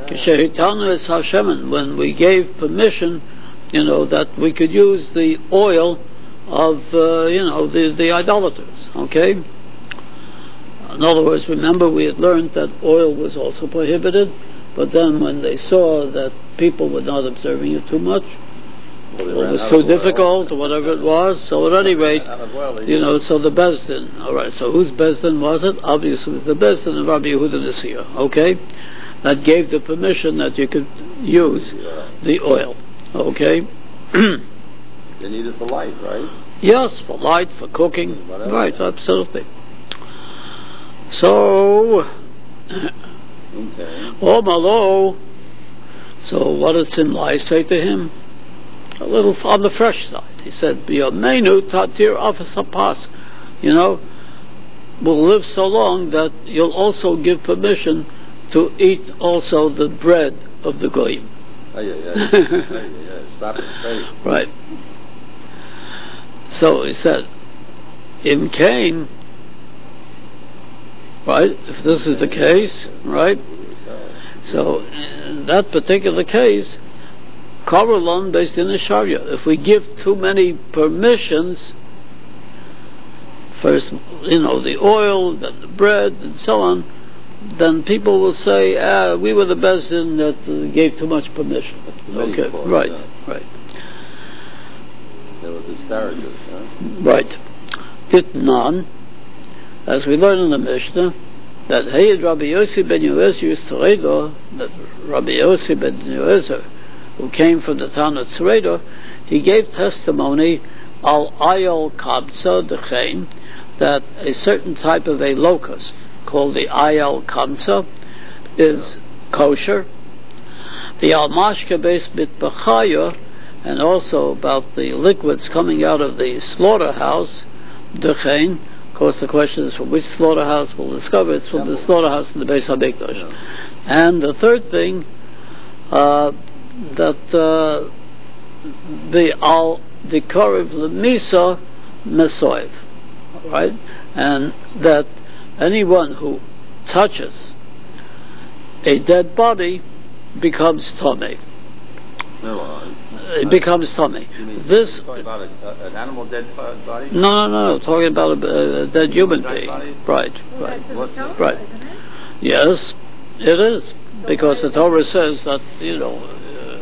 S5: Yeah.
S1: When we gave permission, you know, that we could use the oil of, uh, you know, the, the idolaters, okay? In other words, remember we had learned that oil was also prohibited, but then when they saw that people were not observing it too much,
S5: Well, they
S1: or it
S5: ran
S1: was
S5: out
S1: too
S5: of oil.
S1: difficult, or whatever it was, so at any rate,
S5: Out of oil, they
S1: you know,
S5: used-
S1: so the Bezdin, alright, so whose Bezdin was it? Obviously it was the Bezdin of Rabbi Yehuda Nasiya, okay? That gave the permission that you could use
S5: Yeah.
S1: the oil, okay?
S5: They need it for light, right?
S1: Yes, for light, for cooking,
S5: Whatever.
S1: right, absolutely. So,
S5: Okay.
S1: oh malo, so what did Simlai say to him? A little on the fresh side. He said, B'yameinu tatir afas hapas. You know, we'll live so long that you'll also give permission to eat also the bread of the goyim.
S5: Oh, yeah, yeah. yeah, yeah, yeah. Stop it, face.
S1: Right. So he said, Im came, right, if this is the case, right, so in that particular case, Korolon based in the Sharia, if we give too many permissions, first, you know, the oil, then the bread, and so on, then people will say, ah, we were the best in that uh, gave too much permission.
S5: Many
S1: Okay,
S5: people,
S1: right,
S5: yeah.
S1: right.
S5: They were disparagers, huh?
S1: Right. Ditnan, as we learn in the Mishnah, that Hayed Rabbi Yossi ben Yoezer used to Tzredo, that Rabbi Yossi ben Yoezer, who came from the town of Tzredo, he gave testimony al ayol kamsa dechein, that a certain type of a locust called the ayol kamsa is kosher. The al mashke beis mitbachaya, and also about the liquids coming out of the slaughterhouse, dechein. Of course, the question is from which slaughterhouse. We'll discover it's from the slaughterhouse in the Beis Hamikdash.
S5: Yeah.
S1: And the third thing, uh, that uh, the al dikariv lemisa mesoiv, right, and that anyone who touches a dead body becomes tummy.
S5: No, uh,
S1: It becomes tummy.
S5: you mean
S1: This
S5: you're talking about a, an animal dead body?
S1: no, no, no. Talking about a, a dead human
S5: Dead
S1: being,
S5: body?
S1: right,
S2: Well,
S1: right.
S2: that's in
S5: What's
S2: the Torah,
S1: right.
S2: isn't it?
S1: Yes, it is,
S2: So
S1: because
S2: why
S1: the
S2: is it-
S1: Torah says that, you know, uh,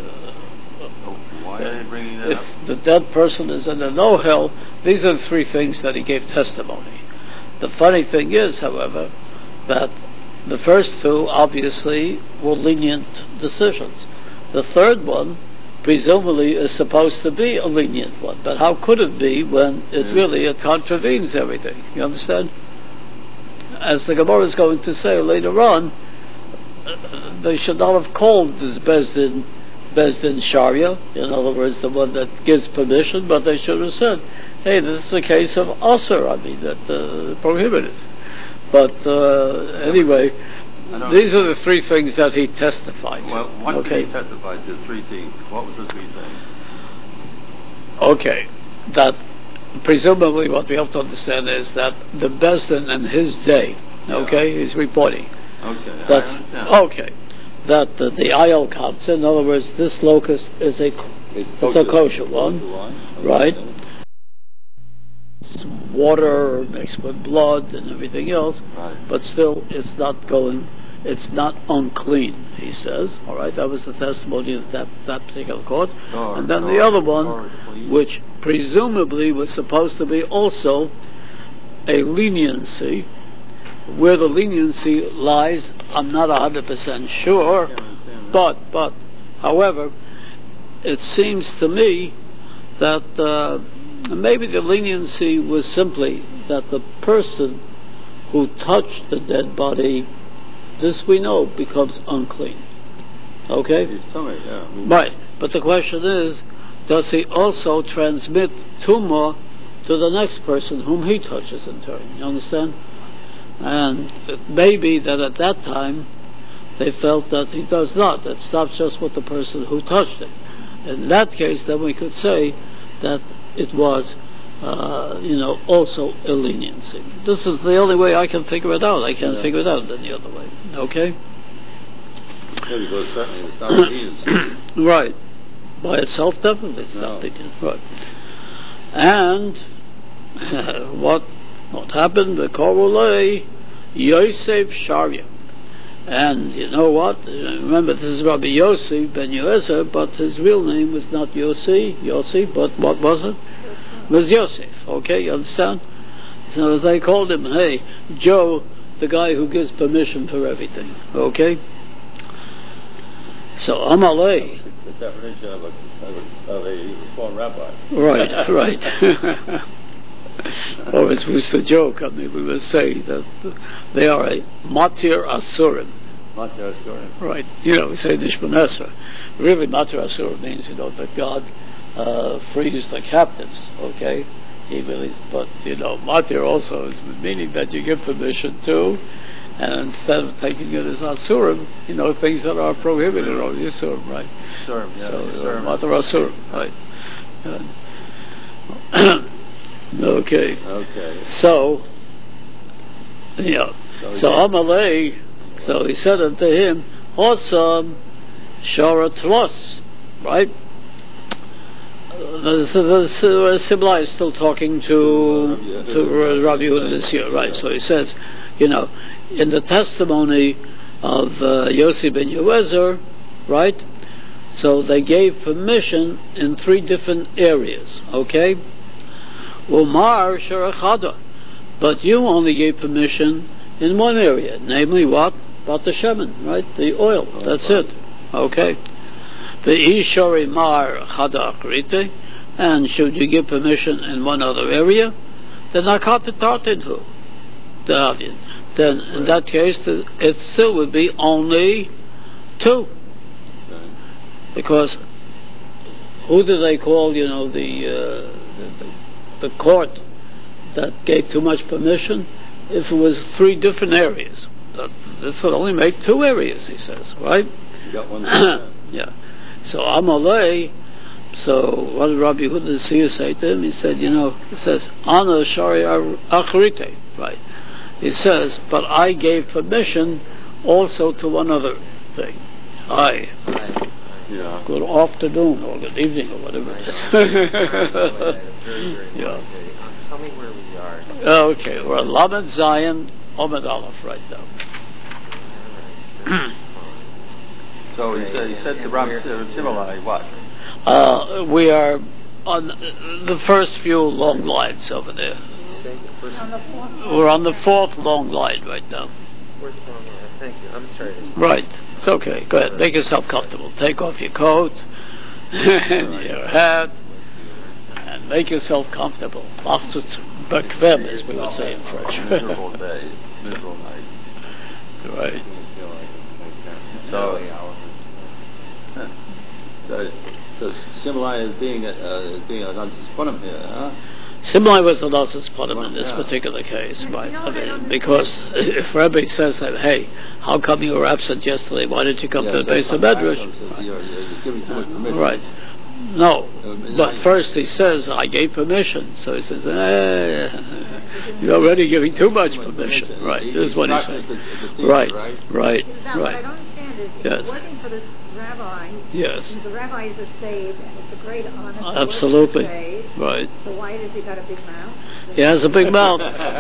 S5: bringing that
S1: if
S5: up?
S1: the dead person is in an Ohel, these are the three things that he gave testimony. The funny thing is, however, that the first two obviously were lenient decisions. The third one, presumably, is supposed to be a lenient one. But how could it be when it
S5: Yeah. really
S1: really it contravenes everything? You understand? As the Gemara is going to say later on, they should not have called this Bezdin Bezdin Sharia, in other words, the one that gives permission, but they should have said, hey, this is a case of Asr, I mean, that uh, prohibited. But uh, anyway, these are the three things that he testified to.
S5: Well, what
S1: okay.
S5: did he testify to? Three things. What was the three things?
S1: Okay, that presumably what we have to understand is that the Bezdin in his day, okay, he's reporting.
S5: Okay,
S1: That,
S5: I understand.
S1: okay, that uh, the ayal counts. In other words, this locust is a it's a kosher one, right? It's water mixed with blood and everything else,
S5: Right.
S1: but still it's not going. It's not unclean, he says. All right, that was the testimony of that that particular court.
S5: Sure,
S1: and then
S5: sure,
S1: the other one,
S5: sure, please.
S1: which presumably was supposed to be also a leniency. Where the leniency lies, I'm not one hundred percent sure, but, but, however, it seems to me that uh, maybe the leniency was simply that the person who touched the dead body, this we know, becomes unclean. Okay?
S5: He's telling me, yeah. We-
S1: Right, but the question is, does he also transmit tumor to the next person whom he touches in turn? You understand? And it may be that at that time they felt that he does not. It stops just with the person who touched it. In that case, then we could say that it was, uh, you know, also a leniency. This is the only way I can figure it out. I can't
S5: Yeah.
S1: figure it out any other way. Okay?
S5: Yeah, because certainly it's not leniency.
S1: Right. By itself, definitely it's
S5: No.
S1: not leniency. Right. And what what happened? The Korolei Yosef Sharia. And you know what? Remember, this is Rabbi Yossi ben Yoezer, but his real name was not Yossi, Yossi, but what was it? It was Yosef. Okay, you understand? So they called him, hey, Joe, the guy who gives permission for everything. Okay? So Amalei.
S5: The definition of a, of a, of a reform rabbi.
S1: Right, right. Or as we used to joke, I mean, we would say that they are a matir asurim.
S5: Matir Asurim.
S1: Right. You know, we say Nishman Esra. Really, matir asurim means, you know, that God uh, frees the captives, okay? He really, but, you know, matir also is meaning that you give permission to, and instead of taking it as asurim, you know, things that are prohibited or asurim, right?
S5: Asurim, yeah.
S1: So,
S5: Asurim.
S1: uh, matir asurim, right. Uh, Okay.
S5: Okay.
S1: So, yeah.
S5: So,
S1: So
S5: yeah.
S1: Amalei, so he said unto him, Hossam Shara Tros, right? Uh, the the, the Sibla is still talking to to Rabbi Yehuda this year, right? So he says, you know, in the testimony of uh, Yossi ben Yoezer, right? So they gave permission in three different areas, okay? Umar Sharachada, but you only gave permission in one area, namely what? About the shemen, right? The oil.
S5: Oh,
S1: That's
S5: right.
S1: it. Okay. The Ishari Mar Chada Achrite, and should you give permission in one other area, then Nakata Tartinhu, the Avian. Then in
S5: Right.
S1: that case, the, it still would be only two,
S5: Okay.
S1: because who do they call? You know, the. Uh, the, the the court that gave too much permission, if it was three different areas. That, this would only make two areas, he says, right?
S5: You got one there.
S1: Yeah. So Amalei, so what did Rabbi Yehuda Seir say to him? He said, you know, he says, Ana Shari Achrite, right? He says, but I gave permission also to one other thing. I.
S5: Yeah.
S1: Good afternoon or good evening or whatever it is. Yeah.
S6: Tell me where we are.
S1: Okay, we're at Lamed Zion, Omed Aleph right now.
S5: So he said, he said to Ram Similai, what?
S1: Uh, we are on the first few long lines over there.
S6: Say the first
S2: On the fourth
S1: We're on the fourth long line right now.
S6: fourth long line. Thank you. I'm sorry. to-
S1: Right. It's okay. Go ahead. Make yourself comfortable. Take off your coat and your hat and make yourself comfortable. Macht het bequem, as we would say in French.
S5: Miserable day, miserable night.
S1: Right.
S5: Feel like it's like that.
S3: So-
S5: Early hours.
S3: So, so Simlai is being a, uh, is being a non-sponim here, huh?
S1: Similar was the losses problem in this
S3: Yeah.
S1: particular case, right?
S2: know,
S1: I
S2: I
S1: mean,
S2: don't
S1: because if Rebbe says that, hey, how come you were absent yesterday? Why didn't you come
S3: Yeah,
S1: to the
S3: that's
S1: base of
S3: fine.
S1: Medrash?
S3: So You're, you're giving too much permission.
S1: Right. No,
S3: Uh,
S1: but
S3: I-
S1: first he says, I gave permission. So he says, eh, you're already giving too much permission. Right,
S3: He-
S1: this is what he's
S3: he's
S1: saying.
S3: not just a- a teacher,
S1: Right,
S3: right?
S1: right,
S2: Now, what I don't
S1: right.
S2: understand is, he's
S1: Yes.
S2: working for this rabbi.
S1: Yes.
S2: The rabbi is a sage, and it's a great honor to work
S1: Absolutely.
S2: for a sage.
S1: Right.
S2: So why has he got a big mouth?
S1: He has a big mouth.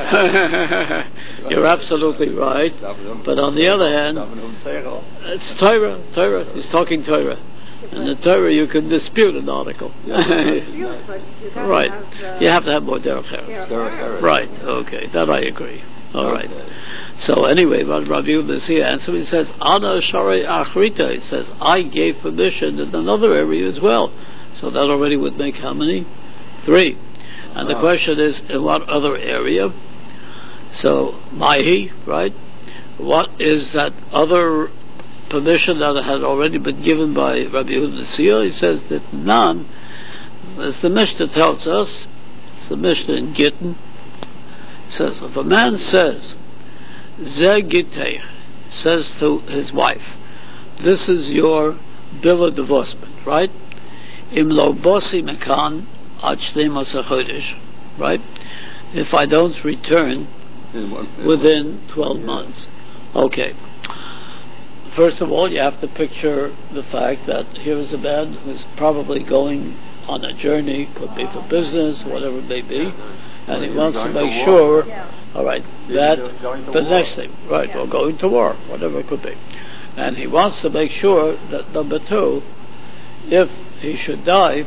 S1: You're absolutely right. But on the other hand, it's Torah, Torah. He's talking Torah. In the Torah, you can dispute an article.
S2: Dispute, but you gotta
S1: Right.
S2: have, uh,
S1: You have to have more derech eretz.
S2: derech
S3: Derech
S2: eretz.
S3: eretz.
S1: Right, okay, that I agree. All right.
S3: Okay.
S1: So anyway, what Rabbi Yehuda here answers, he says, Ana Sharei Achrita, he says, I gave permission in another area as well. So that already would make how many? Three. And the
S3: Ah.
S1: question is, in what other area? So, Mahi, right? What is that other permission that had already been given by Rabbi Yehuda Nasiya? He says that none, as the Mishnah tells us, it's the Mishnah in Gittin, says, if a man says, Ze Gitteich, says to his wife, this is your bill of divorcement, right? Im lo bosi mekan ad shnei asar chodesh, right? If I don't return
S3: In one- in
S1: within twelve months. Okay. First of all, you have to picture the fact that here is a man who's probably going on a journey, could be for business, whatever it may be, and he
S5: He's
S1: wants to
S5: going to
S1: make
S5: war.
S1: sure,
S2: Yeah.
S1: all right,
S5: He's
S1: that
S5: going to
S1: the
S5: war.
S1: next thing, right,
S2: Yeah.
S1: or going to war, whatever it could be. And he wants to make sure that, number two, if he should die,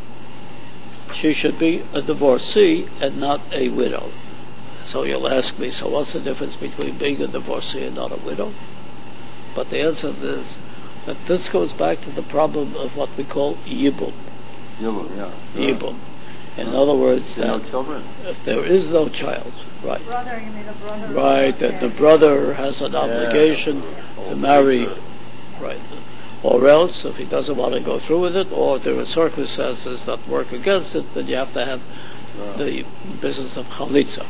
S1: she should be a divorcee and not a widow. So you'll ask me, so what's the difference between being a divorcee and not a widow? But the answer is that this goes back to the problem of what we call yibum.
S5: Yibum, yeah.
S1: Yibum. In other words,
S5: No
S1: that
S5: children?
S1: if there is no child, right,
S2: Brother, you mean a brother?
S1: right, that the brother has an obligation to marry, right, or else if he doesn't want to go through with it, or there are circumstances that work against it, then you have to have
S5: Yeah.
S1: the business of chalitza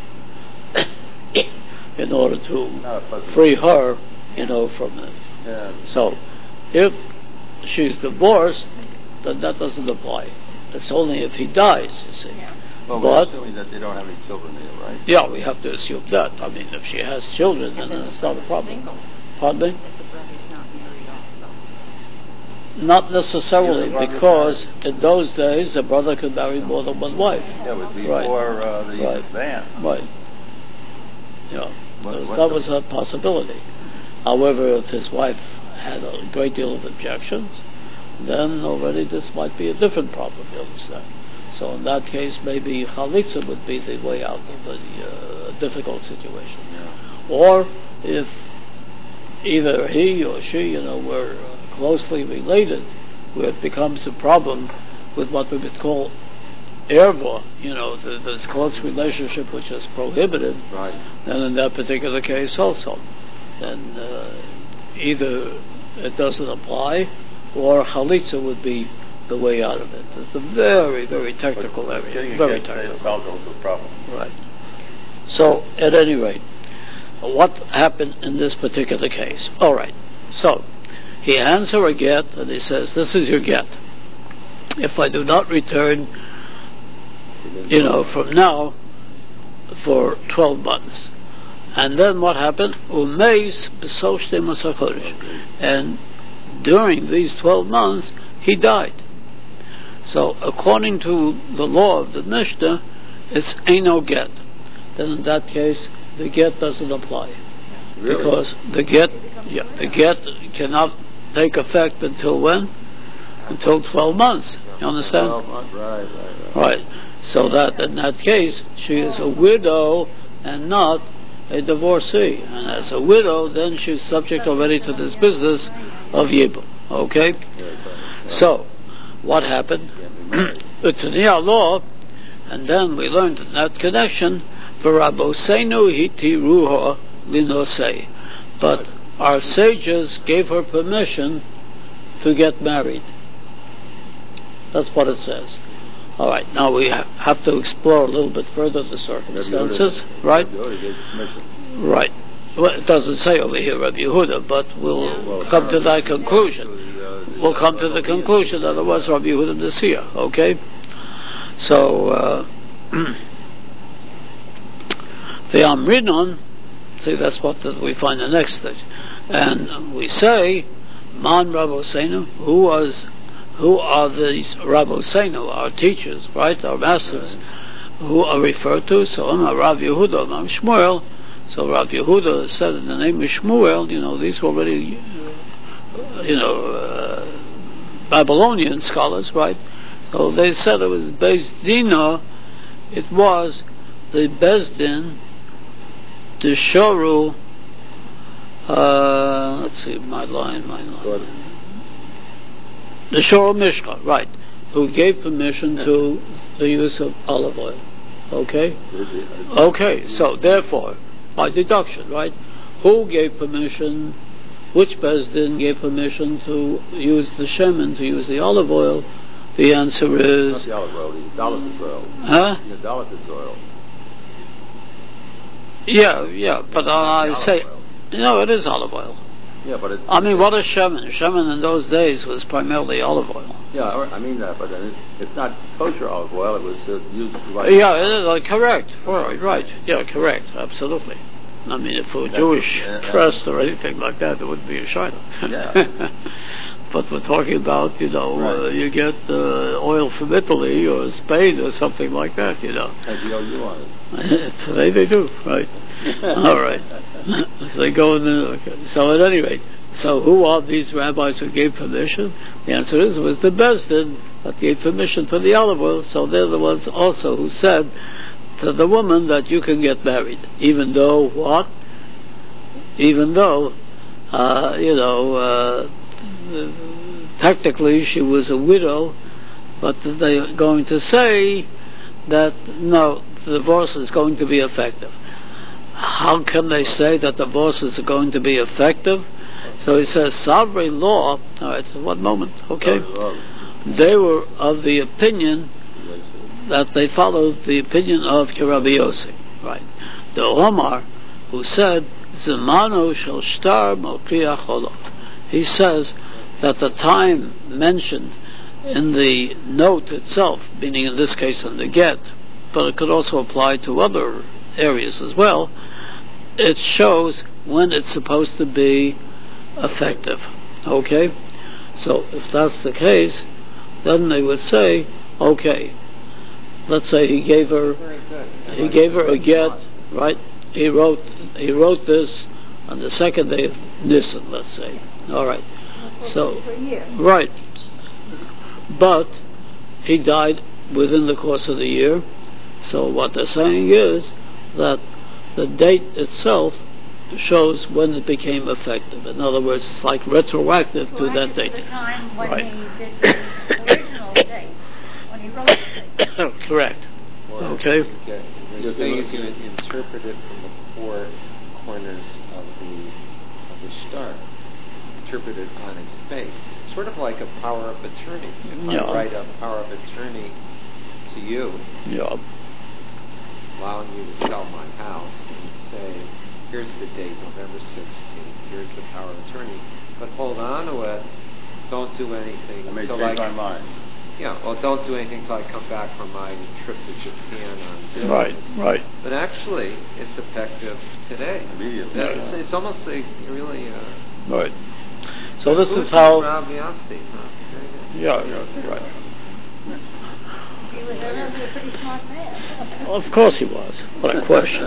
S1: in order to
S5: Not a fuzzy-
S1: free her, you know, from it.
S5: Yeah.
S1: So, if she's divorced, then that doesn't apply. It's only if he dies, you see.
S2: Yeah.
S5: Well,
S1: But-
S5: we're assuming that they don't have any children there, right?
S1: Yeah, we have to assume that. I mean, if she has children, then it's not a problem.
S4: Single,
S1: Pardon me?
S4: if the brother's not married also.
S1: Not necessarily,
S5: Yeah, the brother-
S1: because in those days, a brother could marry more than one wife.
S5: Yeah, it was
S1: Right.
S5: before uh, the
S1: Right.
S5: ban.
S1: Right. Yeah,
S5: What-
S1: that was-
S5: what
S1: that
S5: the-
S1: was a possibility. However, if his wife had a great deal of objections, then already this might be a different problem, you understand? So in that case, maybe chalitza would be the way out of a uh, difficult situation.
S5: Yeah.
S1: Or if either he or she, you know, were uh, closely related, where it becomes a problem with what we would call erva, you know, th- this close relationship which is prohibited,
S5: Right.
S1: then in that particular case also, then uh, either it doesn't apply, or chalitza would be the way out of it. It's a very, very technical
S5: But
S1: area.
S5: getting
S1: Very
S5: against it
S1: technical.
S5: solves also the problem.
S1: Right. So, at any rate, what happened in this particular case? All right. So, he hands her a get, and he says, this is your get. If I do not return, you know, from now for twelve months. And then what happened? Umeis b'sof shnei masar chodesh. And during these twelve months, he died. So, according to the law of the Mishnah, it's Eino get. Then in that case, the get doesn't apply.
S5: Really?
S1: Because the get, yeah, the get cannot take effect until when? until twelve months. You understand?
S5: Twelve months, right, right, right.
S1: Right. So that in that case, she is a widow and not a divorcee. And as a widow, then she's subject already to this business of Yibum. Okay? So, what happened? It's a Nia law, and then we learned in that connection, V'Rabosenu hitiruha linosei. But our sages gave her permission to get married. That's what it says. All right, now we ha- have to explore a little bit further the circumstances, right? Right. Well, it doesn't say over here Rabbi Yehuda, but we'll come to that conclusion. We'll come to the conclusion that it was Rabbi Yehuda Nasiya, okay? So, uh, the Amrinon, see, that's what the, we find the next stage. And we say, Man Rabosenu, who was, who are these Rabosenu, our teachers, right, our masters, who are referred to? So, Amar Rav Yehuda, Amar Shmuel. So Rav Yehuda said in the name of Shmuel, you know, these were already, uh, you know, uh, Babylonian scholars, right? So they said it was Beis Dina, it was the Bezdin, the Shoru, uh, let's see, my line, my line. The Shoru Mishka, right, who gave permission to the use of olive oil. Okay? Okay, so therefore, by deduction, right, who gave permission, which Bezdin gave permission to use the shemen, to use the olive oil? The answer is...
S5: Not the olive oil, the idolatrous oil.
S1: Huh?
S5: The idolatrous oil.
S1: Yeah, yeah, but uh, I say... Oil. No, it is olive oil.
S5: Yeah, but it's...
S1: I mean, what is shemen? Shemen in those days was primarily olive oil.
S5: Yeah, I mean that, but then it's not kosher olive oil, it was uh, used... Like
S1: yeah, it is, uh, correct, right, right, yeah, correct, absolutely. I mean, if it were Jewish
S5: yeah, yeah.
S1: trust or anything like that, it wouldn't be a shayla.
S5: Yeah.
S1: But we're talking about, you know,
S5: right.
S1: uh, you get uh, oil from Italy or Spain or something like that, you know.
S5: Has the O U on it.
S1: Today they do, right. All right. So they go in the, okay. So at any rate, so who are these rabbis who gave permission? The answer is, it was the Bezdin that gave permission to the olive oil, so they're the ones also who said to the woman that you can get married, even though what? Even though, uh, you know, uh, technically she was a widow, but they're going to say that no, the divorce is going to be effective. How can they say that divorces are going to be effective? So he says, sovereign law, all right, one moment, okay? They were of the opinion that they followed the opinion of Rabbi Yossi, right? The Omar, who said, Zemano shel shtar mokiach holot. He says that the time mentioned in the note itself, meaning in this case in the get, but it could also apply to other areas as well, it shows when it's supposed to be effective. Okay? So if that's the case, then they would say, okay, let's say he gave her he gave her a get, right? He wrote he wrote this on the second day of Nisan, let's say. All right. So right. But he died within the course of the year. So what they're saying is that the date itself shows when it became effective. In other words, it's like retroactive
S2: so
S1: to that date.
S2: The time when
S1: right.
S2: he did the original date, when he wrote the date.
S1: Correct.
S6: Or
S1: okay.
S6: The thing is, you interpret it from the four corners of the of the star. Interpret it on its face. It's sort of like a power of attorney. If
S1: yeah.
S6: I write a power of attorney to you,
S1: yeah.
S6: allowing you to sell my house, and say, here's the date, November sixteenth, here's the power of attorney, but hold on to it, don't do anything.
S5: I may
S6: until
S5: change
S6: I,
S5: my mind.
S6: Yeah, well, don't do anything until I come back from my trip to Japan on business.
S1: Right, right.
S6: But actually, it's effective today.
S5: Immediately.
S6: Yeah, it's, it's almost like really... Uh,
S1: right. So this is how...
S6: Rav Yossi, huh?
S1: Yeah, yeah, right.
S2: He was already a pretty smart man.
S1: Of course he was. What a question.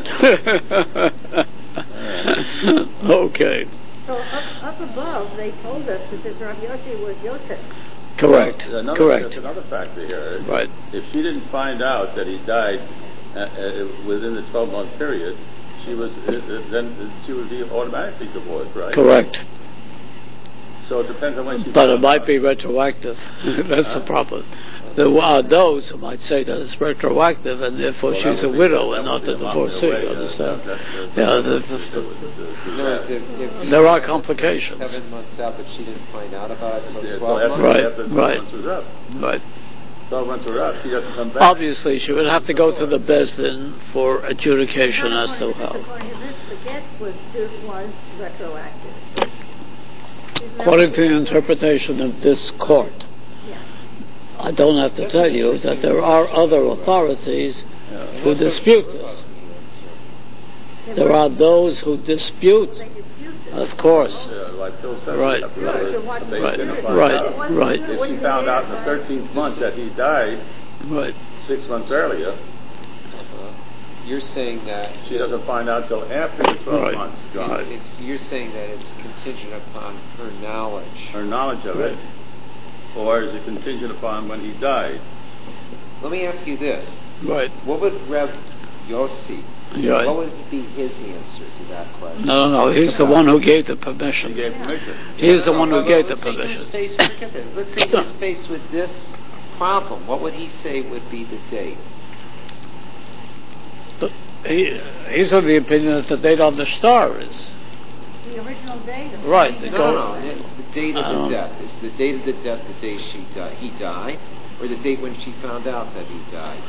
S1: Okay.
S2: So up, up above, they told us that this Rav Yossi was Yosef.
S1: Correct.
S5: Another,
S1: Correct.
S5: There's another factor here.
S1: Right.
S5: If she didn't find out that he died uh, uh, within the twelve-month period, she was uh, uh, then she would be automatically divorced, right?
S1: Correct.
S5: So it depends on when she.
S1: But it
S5: found
S1: might
S5: out.
S1: be retroactive. That's
S5: Huh?
S1: the problem. There are those who might say that it's retroactive and therefore
S5: Well,
S1: she's
S5: that
S1: a
S5: would be-
S1: widow
S5: that
S1: and
S5: would
S1: not
S5: be
S1: a
S5: a long
S1: divorcee,
S5: way,
S1: you
S5: uh,
S1: understand?
S5: that- that-
S1: Yeah,
S5: that-
S1: the-
S5: that-
S1: the-
S5: that-
S6: No, if, if he
S1: There are
S6: was
S1: complications.
S6: Seven months out, but she didn't find out about it until
S5: Yeah, so
S6: twelve
S5: after-
S6: months.
S1: Right,
S5: after twelve
S1: right.
S5: months was up.
S1: Right.
S5: twelve months were up, she doesn't come back.
S1: Obviously, she would have to go to the Besdin for adjudication
S2: Not
S1: as to
S2: according to this,
S1: how.
S2: according to this, the get was, was retroactive. Isn't that
S1: According
S2: what
S1: to the
S2: you-
S1: interpretation of this court,
S2: Yeah.
S1: I don't have to tell you that there are other authorities
S5: Yeah.
S1: who dispute this. There are those who dispute,
S2: They dispute this.
S1: of course.
S5: Yeah, like Phil said,
S1: Right.
S5: we have to
S2: Right.
S5: go to
S2: Right.
S5: the
S1: Right.
S5: Beis Din to find
S1: Right.
S5: out.
S1: Right.
S5: If she found out in the thirteenth month that he died
S1: Right.
S5: six months earlier,
S6: Uh, You're saying that
S5: she doesn't find out till after the twelve
S1: Right.
S5: months gone.
S1: Right.
S6: it's, you're saying that it's contingent upon her knowledge.
S5: Her knowledge of it, or is it contingent upon when he died?
S6: Let me ask you this:
S1: Right.
S6: what would Rev Yossi?
S1: Right.
S6: What would be his answer to that question?
S1: No, no, no. He's the one who gave the
S5: She
S1: permission.
S5: gave permission.
S1: He's the one who
S6: Well,
S1: gave the
S6: let's say he was
S1: permission.
S6: faced- forget that. Let's say he was faced with this problem. What would he say would be the date?
S1: But he, he's of the opinion that the date on the star is.
S2: The original date of
S1: Right,
S2: the
S1: the
S6: No,
S1: go-
S6: no, no. The, the date of
S1: I
S6: the
S1: don't-
S6: death. Is the date of the death the day she died? He died, or the date when she found out that he died?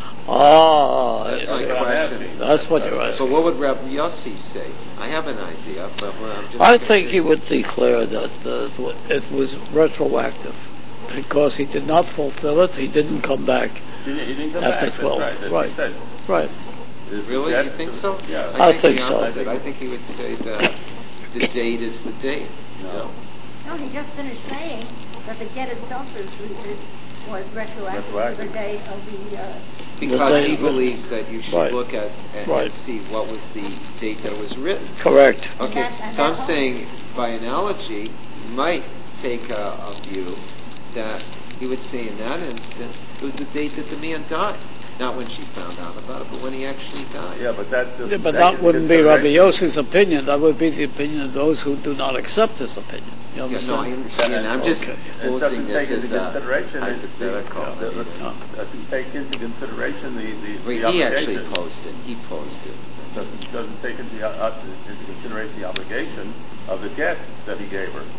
S1: Ah, I
S6: That's
S1: see.
S6: my question.
S1: That's what you're
S6: So
S1: asking.
S6: what would Rev Yossi say? I have an idea, but I'm just.
S1: I think he would declare that uh, it was retroactive because he did not fulfill it. He didn't come back.
S5: He didn't, he didn't come
S1: After
S5: back. That's
S1: twelve.
S5: right. That's
S1: Right.
S5: what he said.
S1: Right.
S5: Is the
S6: Really,
S5: death-
S6: you think so?
S5: Yeah.
S1: I think
S6: the
S1: so.
S6: opposite. I think he would say that the date is the date.
S5: No.
S2: No, he just finished saying that the get itself is, is, was retroactive to the
S5: Retroactive.
S2: date of the, uh,
S6: Because
S1: date-
S6: he believes that you should
S1: Right.
S6: look at and,
S1: Right.
S6: and see what was the date that it was written.
S1: Correct.
S6: Okay,
S2: And that- and
S6: so I'm
S2: that-
S6: saying, by analogy, you might take a, a view that he would say in that instance, it was the date that the man died. Not when she found out about it, but when he actually died.
S5: Yeah, but that.
S1: Yeah, but that wouldn't be Rabbi Yossi's opinion. That would be the opinion of those who do not accept his opinion. You
S6: Yeah,
S1: understand?
S6: no, I understand. I'm just
S1: Okay.
S5: It
S6: posing
S5: doesn't
S6: this
S5: take
S6: as
S5: into
S6: a
S5: consideration. it-
S6: hypothetical.
S5: the- the-
S1: No.
S5: Doesn't take into consideration the the,
S6: Wait,
S5: the
S6: he actually
S5: obligation.
S6: posted. He posted.
S5: Doesn't doesn't take into, uh, into consideration the obligation of the get that he gave her.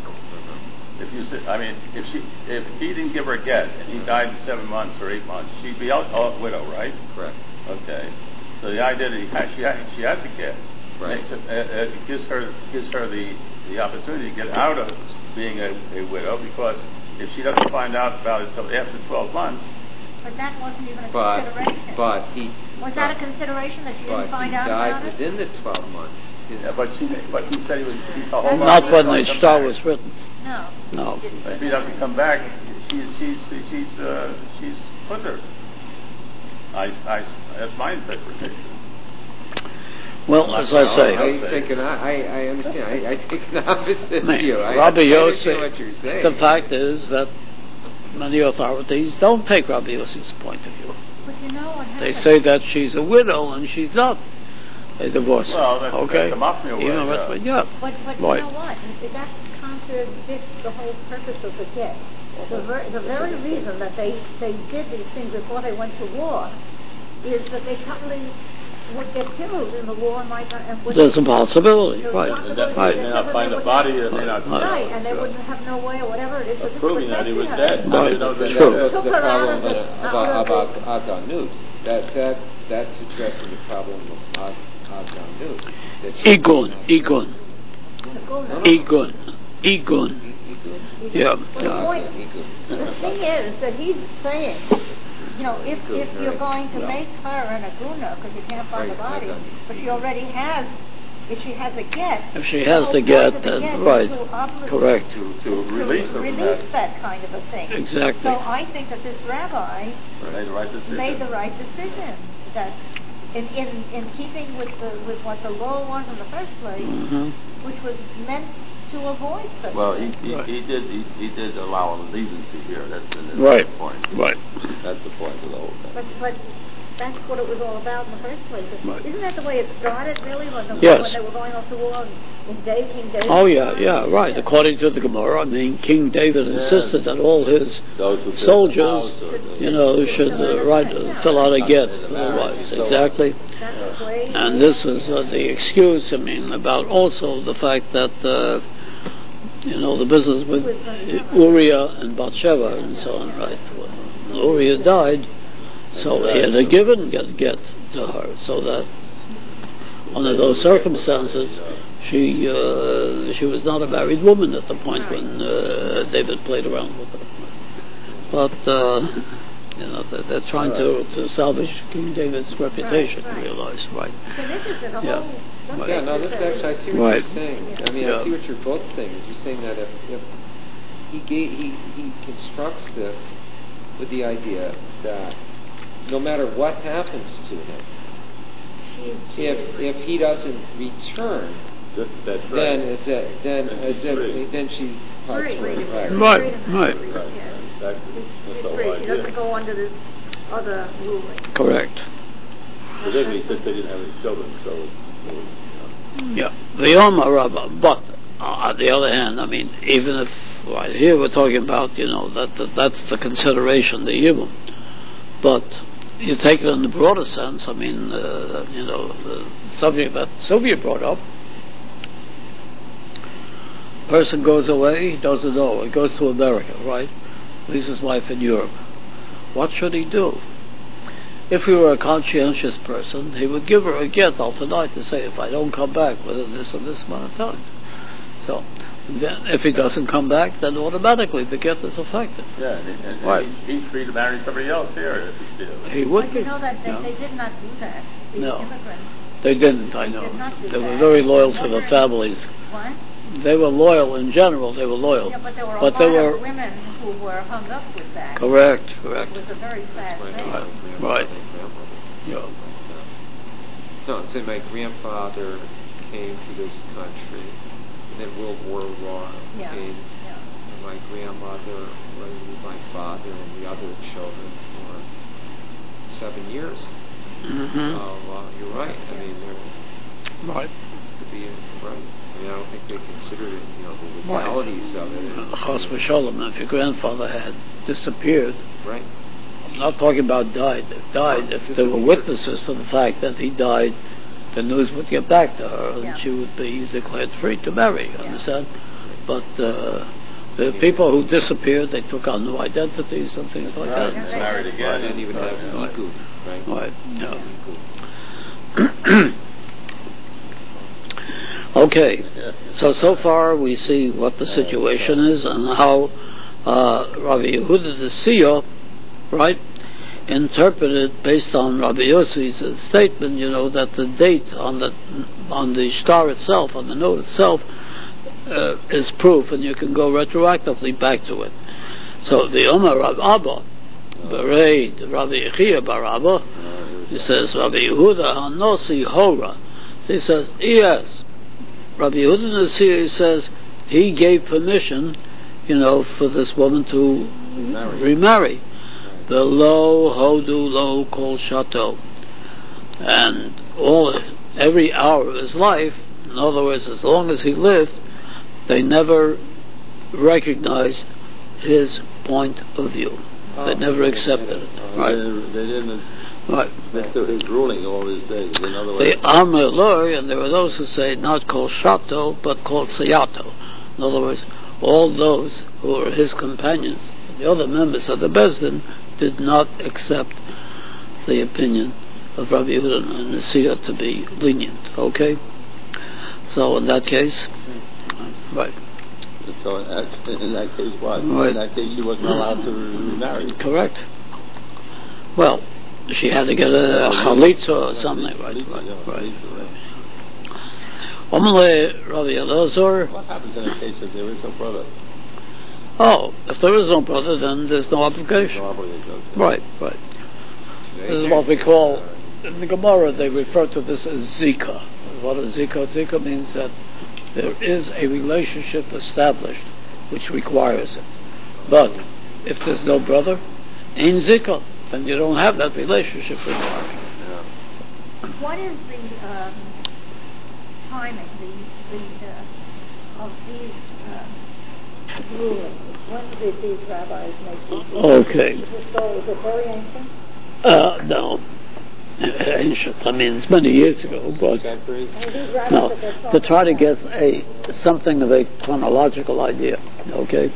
S5: If you say, I mean, if she, if he didn't give her a get and he died in seven months or eight months, she'd be out, a widow, right?
S6: Correct.
S5: Okay. So the idea that he has, she has, she has a get
S6: Right.
S5: makes it, uh, uh, gives her gives her the, the opportunity to get out of being a, a widow, because if she doesn't find out about it until after twelve months,
S2: but that wasn't even a
S6: But
S2: consideration.
S6: but he.
S2: Was
S6: but,
S2: that a consideration that she
S6: But
S2: didn't find
S6: he
S2: out
S6: died
S2: about it?
S6: within the twelve months. His,
S5: yeah, but she but he said he was he's a whole lot
S1: Not
S5: of
S1: when
S5: years
S1: the
S5: to come
S1: star
S5: back.
S1: was written.
S2: No.
S1: No.
S2: he didn't.
S5: If he doesn't come back, she's she's she's uh, she's put her. I, I, that's my interpretation.
S1: Well, as I say,
S6: I take an, I, I understand. I, I take an opposite
S1: Man,
S6: view. I,
S1: Rabbi
S6: I
S1: Yossi,
S6: understand what you're saying.
S1: the fact is that many authorities don't take Rabbi Yossi's point of view.
S2: But you know what happened?
S1: They say that she's a widow and she's not a divorcee.
S5: Well, that's-
S1: okay?
S5: that's the mafia way,
S1: Even
S5: yeah.
S1: with- yeah.
S2: But, but
S1: Right.
S2: you know what? That contradicts the whole purpose of the get. The, ver- the very reason that they, they did these things before they went to war is that they probably would get killed in the war and might not... And would
S1: There's a possibility,
S2: There's
S1: right?
S2: a
S5: And that
S1: Right.
S5: may not find the body, or may not.
S1: Right.
S2: Right, and they wouldn't have no way or whatever it is. So this
S5: Proving that he was
S2: protected her.
S5: dead.
S1: Right.
S5: You know, that-
S1: Sure.
S6: That's
S2: Took
S6: the
S2: her out
S6: problem
S2: of the-
S6: that-
S2: out
S6: about
S2: of
S6: about Aganut. That that that's addressing the problem of Ag- Aganut. That she-
S1: Igun, Igun,
S2: The goal-
S6: No, no.
S1: Igun, Igun.
S6: I- Igun.
S1: Yeah.
S2: The
S1: yeah.
S2: point,
S6: Igun.
S2: the thing is that he's saying, you know, if, if you're going to make her an aguna because you can't find the
S6: Right,
S2: body,
S6: right, right.
S2: but she already has, if she has a get,
S1: If she
S2: the
S1: has
S2: whole
S1: the
S2: point
S1: get,
S2: of the
S1: then
S2: get is
S1: right,
S2: to obli-
S1: correct.
S5: To, to
S2: to
S5: release her from
S2: release
S5: that.
S2: that kind of a thing.
S1: Exactly.
S2: So I think that this rabbi
S5: Made the right decision.
S2: made the right decision. That in, in, in keeping with the with what the law was in the first place,
S1: Mhm.
S2: which was meant to avoid such
S5: Well, he,
S2: things.
S5: he,
S1: Right.
S5: he did he, he did allow leniency here. That's the
S1: Right.
S5: point.
S1: Right.
S5: That's the point of the whole thing.
S2: But, but that's what it was all about in the first place.
S1: Right.
S2: Isn't that the way it started, really, when, the,
S1: Yes.
S2: when they were going off to war in, in Dave, King David?
S1: Oh yeah, yeah, right. According to the Gemara, I mean, King David insisted that all his
S5: Those who built the
S1: soldiers,
S5: house or the-
S1: you know, should uh, write, uh, fill out a get for their wives. Exactly.
S2: That's the way.
S1: And this is uh, the excuse, I mean, about also the fact that, uh, you know, the business with Uriah and Bathsheba and so on, right? When Uriah died, so he had to give and get, get to her, so that under those circumstances, she uh, she was not a married woman at the point when uh, David played around with her. But, uh, you know, they're, they're trying to, to salvage King David's reputation,
S2: Right, right.
S1: you realize, right?
S2: It's interesting, the
S1: Yeah.
S2: whole subject
S6: Yeah, no,
S2: is
S6: this
S2: that-
S6: actually, I see what
S1: Right.
S6: you're saying. I mean,
S1: Yeah.
S6: I see what you're both saying. Is you're saying that if, if he gave, he he constructs this with the idea that no matter what happens to him,
S2: she's-
S6: if if he doesn't return,
S5: That, that's right.
S6: then is it then
S5: Then
S6: is
S5: she's
S6: it
S5: free.
S6: then she's
S2: Free.
S6: right.
S1: Right, right.
S2: Yeah.
S5: Exactly.
S2: She's,
S5: That's
S2: she's
S5: the whole
S2: free. She
S5: idea.
S2: doesn't go under this other ruling.
S1: Correct.
S5: Particularly since they didn't have any children, so it was, you know,
S1: Yeah, the Yom Rabbah. But uh, on the other hand, I mean, even if right here we're talking about, you know, that, that that's the consideration, the Yibum. But you take it in the broader sense. I mean, uh, you know, the subject that Sylvia brought up. Person goes away, he doesn't know. He goes to America, right? Leaves his wife in Europe. What should he do? If he were a conscientious person, he would give her a get all tonight to say, if I don't come back within this and this amount of time. So, then if he doesn't come back, then automatically the get is effective.
S5: yeah, and, and, and
S1: Right.
S5: he's, he's free to marry somebody else here if he's here.
S1: He would
S2: But
S1: be.
S2: you know that they,
S1: No.
S2: they did not do that. The
S1: No.
S2: immigrants.
S1: They didn't, I
S2: They
S1: know.
S2: did not do
S1: They were
S2: that.
S1: very loyal to the
S2: Never-
S1: families.
S2: What?
S1: They were loyal in general, they were loyal.
S2: Yeah, but there were a
S1: But
S2: lot
S1: they were-
S2: of women who were hung up with that.
S1: Correct,
S2: It
S1: correct.
S2: was a very sad
S6: That's
S2: thing.
S6: my
S1: Right.
S6: grandmother,
S1: Right.
S6: grandmother.
S1: Yeah.
S6: No, I'm saying my grandfather came to this country, and then World War One
S2: Yeah.
S6: came.
S2: Yeah.
S6: And my grandmother was with my father and the other children for seven years.
S1: Mm-hmm.
S6: So uh, you're right. I mean, there
S1: Right.
S6: could be right. I mean, I don't think they considered it, you know, the
S1: Right.
S6: legalities of it. and-
S1: Chas v'shalom, if your grandfather had disappeared,
S6: Right.
S1: I'm not talking about died, died, if there were witnesses to the fact that he died, the news would get back to her and
S2: Yeah.
S1: she would be declared free to marry, you understand? But uh, the people who disappeared, they took on new identities and things like
S5: Right.
S1: that.
S5: They
S1: So-
S5: married
S6: Right.
S5: again.
S6: They didn't even
S1: Right.
S6: have
S1: Right.
S6: Iku, right?
S1: Right, yeah.
S6: Iku.
S1: Okay,
S5: Yeah.
S1: so so far we see what the situation is and how uh, Rabbi Yehuda the Siyah, right, interpreted based on Rabbi Yossi's uh, statement, you know, that the date on the on the star itself, on the note itself, uh, is proof, and you can go retroactively back to it. So the Omar Rab Abba, Bereid Rabbi Yechia Bar Abba, he says Rabbi Yehuda Hanosi Hora. He says yes. Rabbi Yehuda Nasiya, he says he gave permission, you know, for this woman to
S5: Remarry.
S1: remarry. The lo hodu lo kol shato, and all every hour of his life. In other words, as long as he lived, they never recognized his point of view. They
S6: Oh,
S1: never
S6: they
S1: accepted
S6: didn't.
S1: it.
S5: They
S1: Right,
S5: didn't, they didn't
S1: right.
S5: admit to his ruling all his days. In other words,
S1: The Ameloi, and there are those who say not called Shato, but called Sayato. In other words, all those who were his companions, the other members of the Bezdin, did not accept the opinion of Rabbi Yehuda and Nasiya to be lenient. Okay? So in that case, right,
S5: so in that, in that case, what?
S1: Right.
S5: In that case, she wasn't allowed to remarry.
S1: correct. Well, she had to get a chalitza or something, right? Right, right. Omele Rabbi Elazar.
S5: What happens in a case if there is no brother?
S1: Oh, if there is no brother, then there's no obligation.
S5: No obligation, okay.
S1: Right, right. This is what we call, in the Gemara, they refer to this as Zika. What is Zika? Zika means that there is a relationship established which requires it. But if there's no brother, ein zika, then you don't have that relationship required.
S2: What is the um, timing the, the, uh, of these uh, rulings? When did these rabbis make these rulings?
S1: Okay.
S2: Is this story, is it very ancient?
S1: Uh, no. Ancient. I mean, it's many years ago, but
S2: I mean, these rabbis
S1: no.
S2: that they're
S1: To
S2: talking
S1: try to
S2: about-
S1: get a something of a chronological idea. Okay.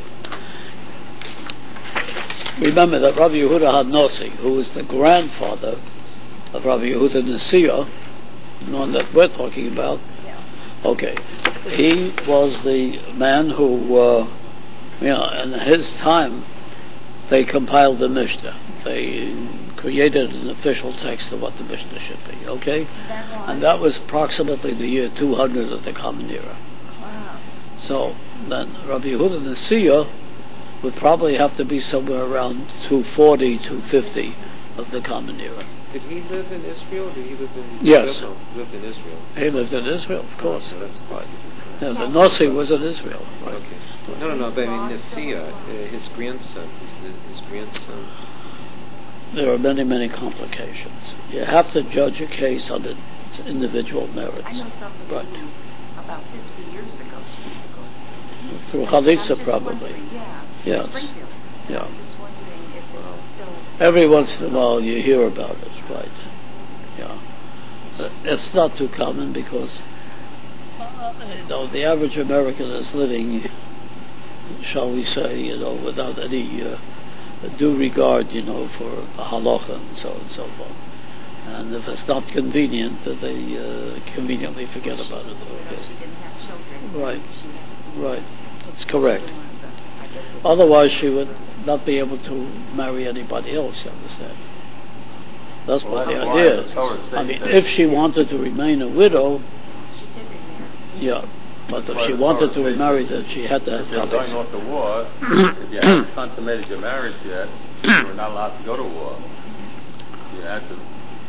S1: Remember that Rabbi Yehuda Hadnosi, who was the grandfather of Rabbi Yehuda Nasiya, the one that we're talking about.
S2: Yeah.
S1: Okay, he was the man who, uh, you know, in his time, they compiled the Mishnah. They created an official text of what the Mishnah should be. Okay,
S2: That was?
S1: and that was approximately the year two hundred of the Common Era.
S2: Wow.
S1: So then Rabbi Yehuda Nasiya would probably have to be somewhere around two forty, two fifty of the Common Era.
S6: Did he live in Israel or did he live in
S1: Yes.
S6: No, lived in Israel.
S1: He lived in Israel, of course.
S6: So that's right.
S1: Yeah, the Nasi was in Israel. Right.
S6: Okay. No, no, no. But I mean, Nasiya, uh, his grandson, his, his grandson.
S1: There are many, many complications. You have to judge a case on its individual merits.
S4: I know somebody
S1: Right.
S4: who, about fifty years ago, she used to go.
S1: Through
S4: I'm
S1: Chalisa,
S4: just
S1: probably.
S4: wondering, Yeah.
S1: Yes.
S4: Springfield.
S1: Yeah.
S4: I was just wondering if it was still.
S1: Every once in a while you hear about it, right? Yeah. But it's not too common because, uh, you know, the average American is living, shall we say, you know, without any uh, due regard, you know, for the halacha and so on and so forth. And if it's not convenient, that they uh, conveniently forget about it.
S4: You know,
S1: Okay.
S4: she didn't have children.
S1: Right.
S4: She had to do
S1: Right. That's correct.
S4: it. I guess it-
S1: Otherwise, she would not be able to marry anybody else, you understand? That's
S5: Well,
S1: what the
S5: that's why
S1: idea
S5: the
S1: is.
S5: Torah
S1: I
S5: states
S1: mean,
S5: that-
S1: if she wanted to remain a widow,
S4: She did remarry.
S1: yeah. But if
S5: Well,
S1: she
S5: the
S1: wanted
S5: Torah
S1: to
S5: states
S1: remarry,
S5: that
S1: then she had to have
S5: If you're going
S1: chalisa.
S5: off to war, if you haven't consummated your marriage yet, you were not allowed to go to war. You had to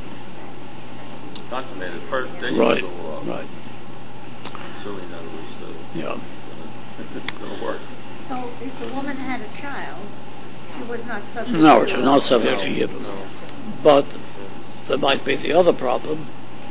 S5: consummate it first, then you
S1: Right,
S5: go to war.
S1: right,
S3: Certainly not was
S1: yeah.
S5: It's going to work.
S2: So if the woman had a child, she was not subject
S1: No,
S2: to...
S1: she's not subject to
S3: No,
S1: Yibum.
S3: no.
S1: But there might be the other problem.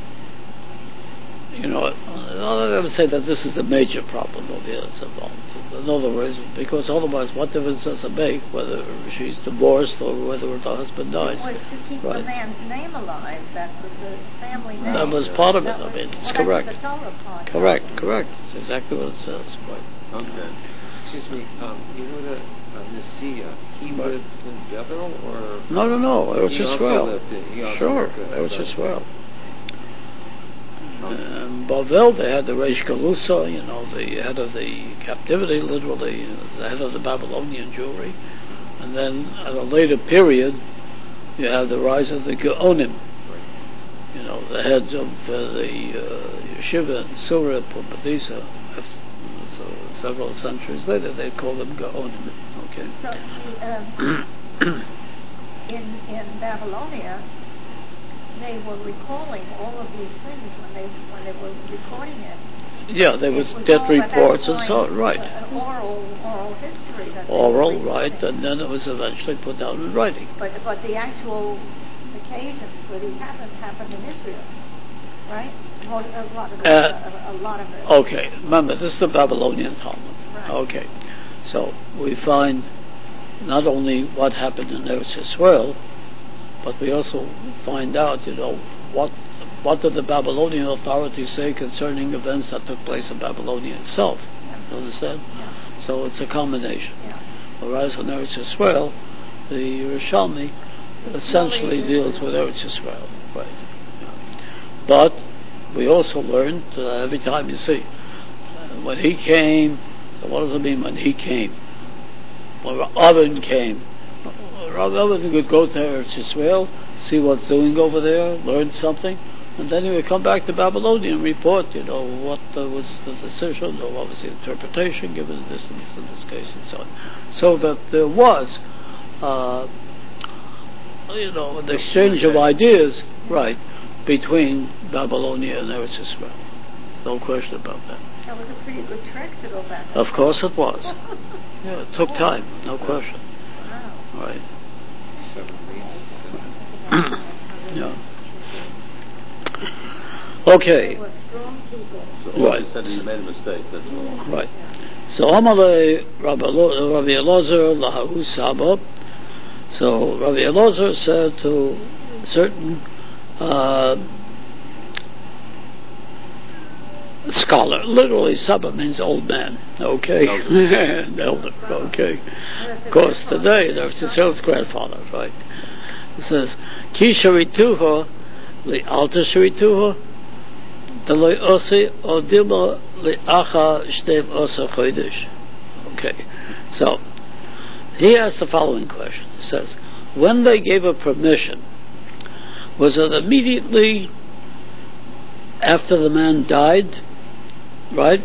S1: You know, I would say that this is the major problem over here that's involved. In other words, because otherwise, what difference does it make whether she's divorced or whether her husband dies?
S2: It was to keep the
S1: Right.
S2: man's name alive. That was the family name.
S1: That was part of it.
S2: That
S1: I
S2: was-
S1: mean, it's
S2: well,
S1: correct.
S2: That's the Torah part.
S1: Correct, correct. It's exactly what it says. Right.
S5: Okay.
S6: Excuse me, um, Yehuda uh, Nasiya, he
S1: Right.
S6: lived in Bevel or?
S1: No, no, no. It was
S6: He
S1: just
S6: also
S1: well.
S6: lived in- he also
S1: Sure,
S6: lived in
S1: it was
S6: Bevel.
S1: just well. In Bavel, they had the Reish Galusa, you know, the head of the captivity, literally, the head of the Babylonian Jewry. And then at a later period, you have the rise of the Geonim, you know, the heads of uh, the uh, yeshiva in Surat or Badisa. So several centuries later, they call them Geonim. Okay.
S2: So the, um, in in Babylonia, they were recalling all of these things when they when they were recording it.
S1: Yeah, they
S2: It
S1: would
S2: was
S1: get
S2: all at that
S1: reports and so
S2: point,
S1: on, right.
S2: uh, An oral oral history. That they
S1: Oral,
S2: were
S1: right,
S2: recording.
S1: and then it was eventually put down in writing.
S2: But but the actual occasions where these happened happened in Israel, right? Mo- A lot of it.
S1: Uh,
S2: a, a lot of it.
S1: Okay, remember, this is the Babylonian Talmud.
S2: Right.
S1: Okay, so we find not only what happened in Eretz Yisrael, but we also find out, you know, what what did the Babylonian authorities say concerning events that took place in Babylonia itself. You understand?
S2: Yeah.
S1: So it's a combination.
S2: Yeah.
S1: Whereas in Eretz Yisrael, the Yerushalmi essentially
S2: Israeli
S1: deals with Eretz Yisrael. Right. Yeah. But we also learned uh, every time you see, uh, when he came, so what does it mean when he came? When Oven came, Oven would go to Eretz Yisrael, see what's doing over there, learn something, and then he would come back to Babylonia and report, you know, what uh, was the decision, or what was the interpretation given in this and this in this case, and so on. So that there was, uh, you know, an exchange of ideas, right, between Babylonia and Eretz Yisrael. No question about that.
S2: That was a pretty good trek to go back.
S1: Of course it was. Yeah, it took time, no question.
S2: Wow.
S1: Right.
S6: Seven weeks.
S1: Yeah. Okay.
S2: They were strong people.
S3: So all
S1: Right.
S3: he said he made a mistake, that's all.
S1: Right. So Amalei Rabbi Lo- Rabbi Elazar Lahu Saba. So Rabbi Elazar said to certain uh, scholar, literally Saba means old man, okay? Elder, okay. Of course, today there's his grandfather, right? It says, Ki sharituha li alta sharituha Deloi osi odima li acha shtev osa chodesh. Okay, so he asked the following question. He says, when they gave a permission, was it immediately after the man died, right?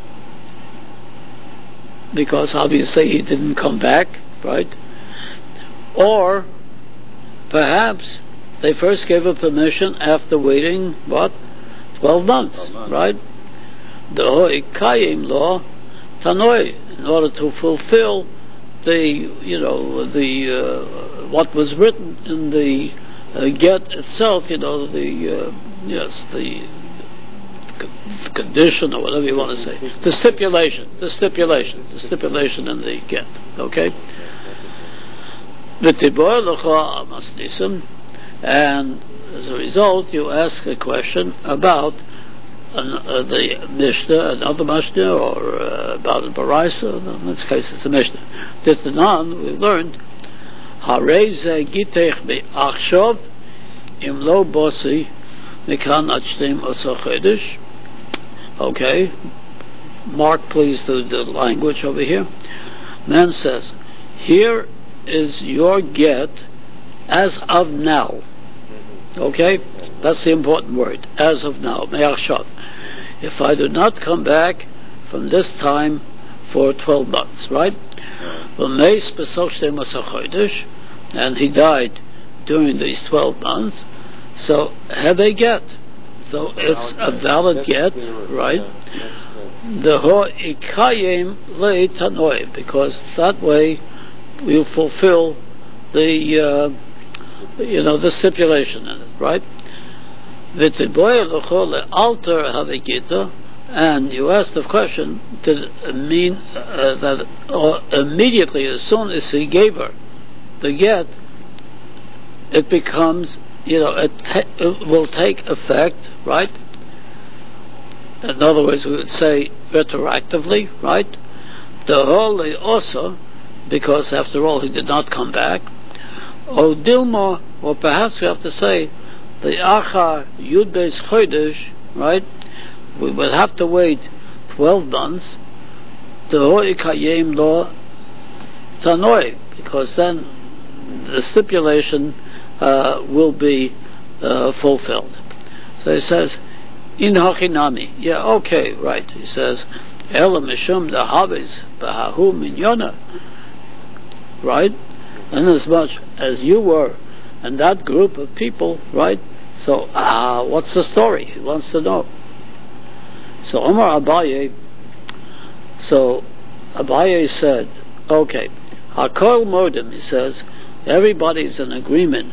S1: Because obviously he didn't come back, right? Or perhaps they first gave a permission after waiting, what? Twelve months,
S3: months.
S1: right? The hoikayim law, tanoi, in order to fulfill the, you know, the uh, what was written in the uh, get itself, you know, the uh, yes, the, the condition or whatever you want to say, the stipulation, the stipulation, the stipulation in the get, okay? And as a result, you ask a question about an, uh, the Mishnah, another Mishnah, or uh, about a Baraisa. In this case, it's a Mishnah. Dithanan, we learned, Harei gitech be'achshov im lo bosi mikan achtem asa chedesh. Okay, Mark, please, the, the language over here. Man says, here is your get as of now. Okay, that's the important word. As of now, me'achshav. If I do not come back from this time for twelve months, right? And he died during these twelve months. So have a get. So it's a valid get, right? The ho ikayim le tanoi, because that way you fulfill the. Uh, you know, the stipulation in it, right? And you asked the question, did it mean uh, that uh, immediately, as soon as he gave her the get, it becomes, you know, it, ta- it will take effect, right? In other words, we would say retroactively, right? The whole also, because after all, he did not come back. Or Dilma, or perhaps we have to say, the Acha Yud Beis Chodesh, right? We will have to wait twelve months, the Hoi Kayem Lo Tanoi, because then the stipulation uh, will be uh, fulfilled. So he says, In Hachinami, yeah, okay, right. He says, Ela Mishum Dahaviz Bahahu Minyona, right? Inasmuch as you were and that group of people, right? So, uh, what's the story? He wants to know. So, Omar Abaye, so Abaye said, okay, Hakol Modim, he says, everybody's in agreement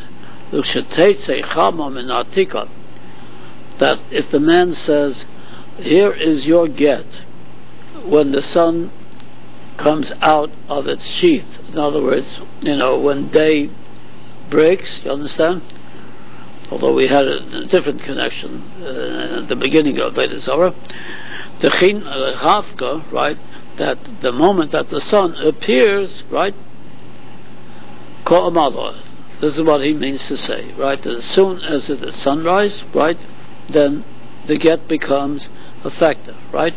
S1: that if the man says, here is your get, when the sun comes out of its sheath, in other words, you know, when day breaks, you understand? Although we had a, a different connection uh, at the beginning of Beit Zorah, the Chin Chavka, right, that the moment that the sun appears, right, Ko Amalo, this is what he means to say, right, as soon as it is sunrise, right, then the get becomes effective, right?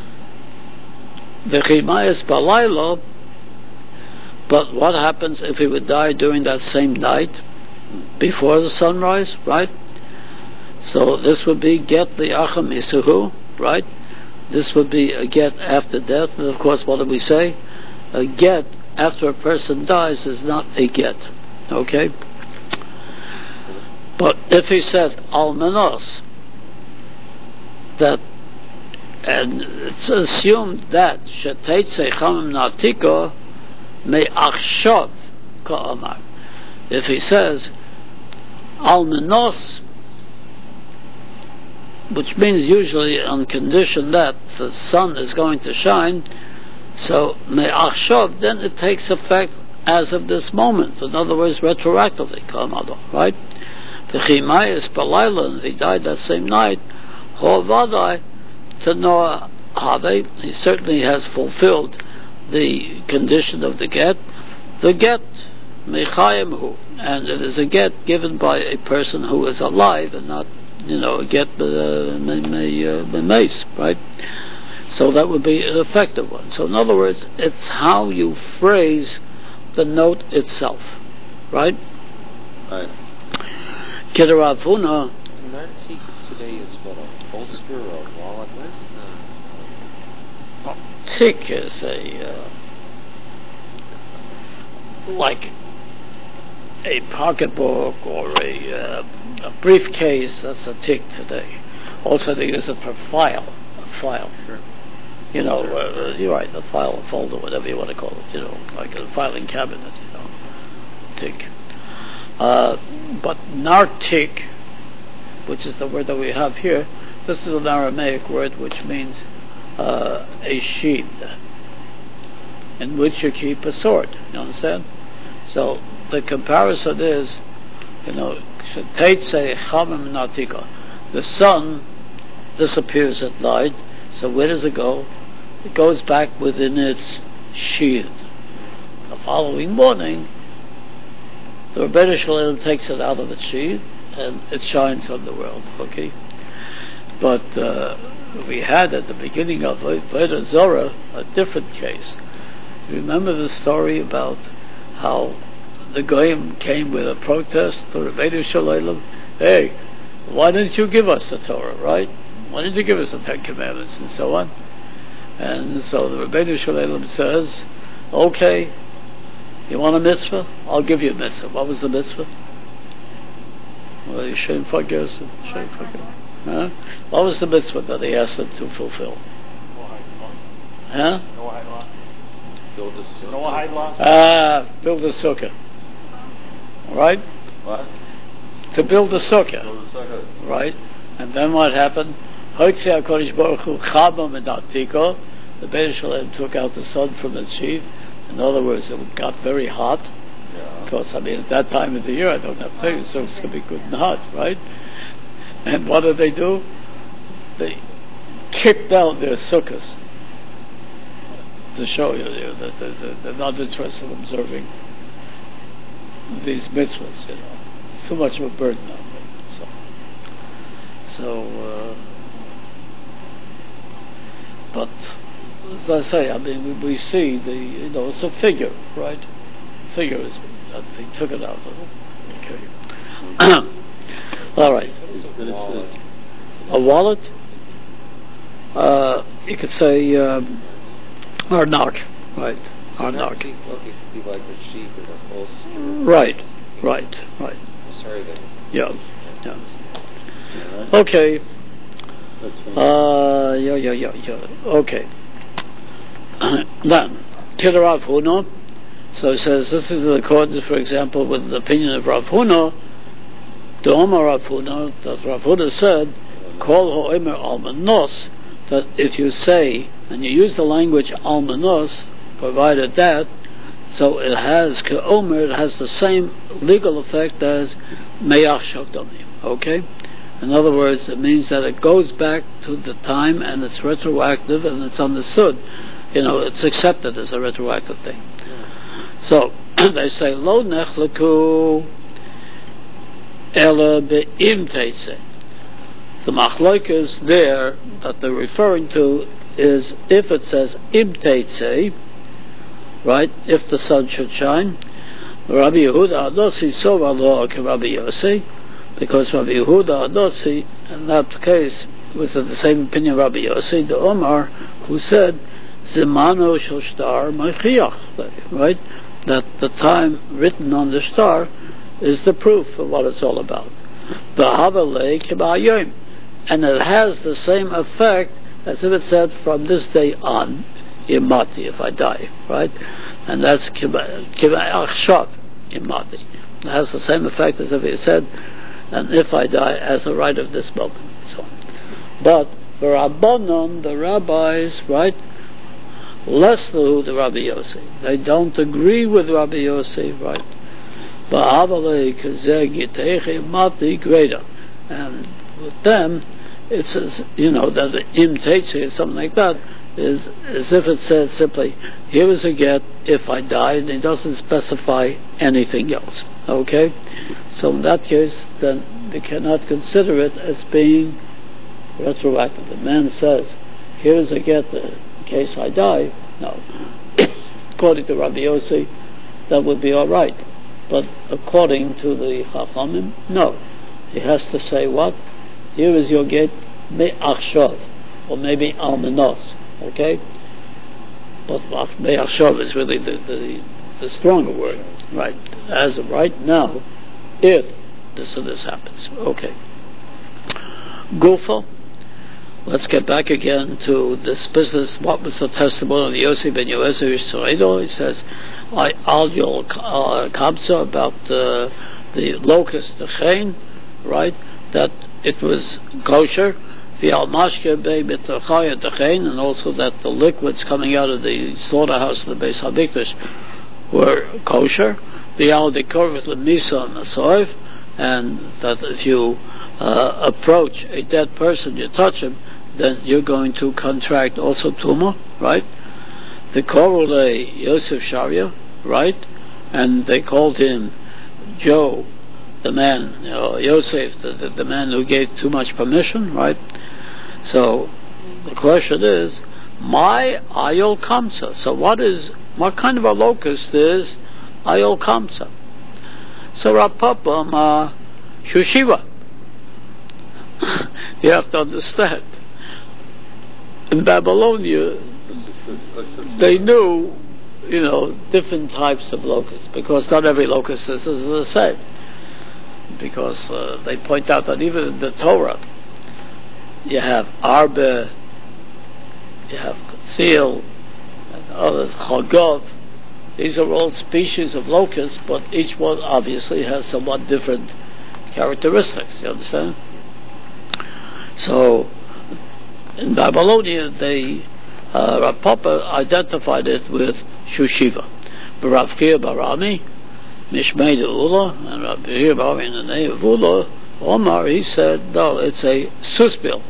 S1: The Chimayas Balaylo, but what happens if he would die during that same night, before the sunrise, right? So this would be get the Acham Isuhu, right? This would be a get after death, and of course, what do we say? A get after a person dies is not a get, okay? But if he said Almanos, that and it's assumed that sheteitze chamim natiko me'achshav ka'amar. If he says al menos, which means usually on condition that the sun is going to shine, so me'achshav, then it takes effect as of this moment. In other words, retroactively, right? V'chimayis balayla, and he died that same night. Hovadai to Noah Habe, he certainly has fulfilled the condition of the get. The get mechayimhu, and it is a get given by a person who is alive, and not, you know, a get b'meis, right? So that would be an effective one. So in other words, it's how you phrase the note itself, right?
S3: Right.
S1: Kidarav Huna.
S6: Nartik today is what, a bolster or a wallet? What is that?
S1: Tik is a uh, like a pocketbook or a, uh, a briefcase. That's a tik today. Also, they use it for file, a file.
S6: Sure.
S1: You know, uh, you're right, a file, a folder, whatever you want to call it. You know, like a filing cabinet. You know, tik. Uh, but nartik, which is the word that we have here, this is an Aramaic word which means uh, a sheath in which you keep a sword. You understand? So the comparison is, you know, the sun disappears at night, so where does it go? It goes back within its sheath. The following morning, the Rebbeinu Shalom takes it out of its sheath and it shines on the world, okay? But uh, we had at the beginning of Avodah Zorah a different case. Remember the story about how the Goyim came with a protest to Rebbeinu Shalom? Hey, why didn't you give us the Torah, right? Why didn't you give us the Ten Commandments and so on? And so the Rebbeinu Shalom says, okay, you want a mitzvah? I'll give you a mitzvah. What was the mitzvah? Well, you shame forgives. Shame forgives. Huh? What was the mitzvah that he asked them to fulfill? Huh?
S3: Build a sukkah.
S1: Ah, build a sukkah. Right?
S3: What?
S1: To build a sukkah.
S3: Build a sukkah.
S1: Right? And then what happened? Hotzi HaKadosh Baruch Hu Chaba Medatiko. The Beit Shalem took out the sun from its sheath. In other words, it got very hot.
S3: Yeah.
S1: Because, I mean, at that time of the year, I don't have things, so it's going to be good and hot, right? And what did they do? They kicked down their sukkahs to show you, you know, that they're, they're not interested in observing these mitzvahs, you know. It's too much of a burden on them. So, so uh, but as I say, I mean, we, we see the, you know, it's a figure, right? Figure is that they took it out of it. Okay. All right. A wallet. Uh, you could say um, arnak, right?
S6: So
S1: Arnak.
S6: nartik, well, it could be like a sheath or a bolster.
S1: Right, right, right.
S6: Sorry that.
S1: Yeah, yeah. Okay. Uh, yeah, yeah, yeah, yeah. Okay. Then, Kid Rav Huna. So it says this is in accordance, for example, with the opinion of Rav Huna. The Omar Rav Huna, that Rav Huna said, "Kol ho'emer almanos," that if you say and you use the language almanos, provided that, so it has ke'omer, it has the same legal effect as meyach shavdami. Okay. In other words, it means that it goes back to the time and it's retroactive and it's understood. You know, it's accepted as a retroactive thing. So they say lo nechlaku ela be'im teitze. The machlokas there that they're referring to is if it says im teitze, right? If the sun should shine. Rabbi Yehuda Adosi sova lo ke Rabbi Yossi, because Rabbi Yehuda Adosi in that case was of the same opinion of Rabbi Yossi the Omar, who said Zimano shel shtar ma'chiach, right? That the time written on the star is the proof of what it's all about. And it has the same effect as if it said from this day on, imati, if I die, right? And that's kibay achshav imati. It has the same effect as if it said, and if I die, as the right of this moment. So, but for Rabbanon, the rabbis, right? Less than the Rabbi Yossi. They don't agree with Rabbi Yossi, right? And with them, it says, you know, that the im teitzi or something like that is as if it said simply, here is a get if I die, and it doesn't specify anything else. Okay? So in that case, then they cannot consider it as being retroactive. The man says, here is a get in case I die. No. According to Rabbi Yossi, that would be all right. But according to the Chachamim, no. He has to say what? Here is your get me'achshav, or maybe almanos. Okay? But me'achshav is really the, the, the stronger word. Right. As of right now, if this and this happens. Okay. Gufa. Let's get back again to this business. What was the testimony of Yossi ben Yoezer Yisrael? He says, I al yol kamsa about uh, the locust, the chen, right? That it was kosher. The al mashke be mitrachaya the chen, and also that the liquids coming out of the slaughterhouse of the Beis Hamikdash were kosher. The al dekorvet lemisa masoif, and that if you uh, approach a dead person, you touch him, then you're going to contract also tumah, right? The korule Yosef Sharia, right? And they called him Joe, the man, you know, Yosef, the, the, the man who gave too much permission, right? So the question is, my ayol kamsa. So what is, what kind of a locust is ayol kamsa? So Rapapa ma shushiva. You have to understand. In Babylonia, they knew, you know, different types of locusts, because not every locust is the same. Because uh, they point out that even in the Torah, you have arbe, you have seal, and others, chagov. These are all species of locusts, but each one obviously has somewhat different characteristics. You understand? So, in Babylonia, they uh, Rav Papa identified it with Shushiva. But Rav Kia Barami, Mishmei de Ula, and Rav Kia Barami in the name of Ula, Omar, he said, no, it's a Susbil.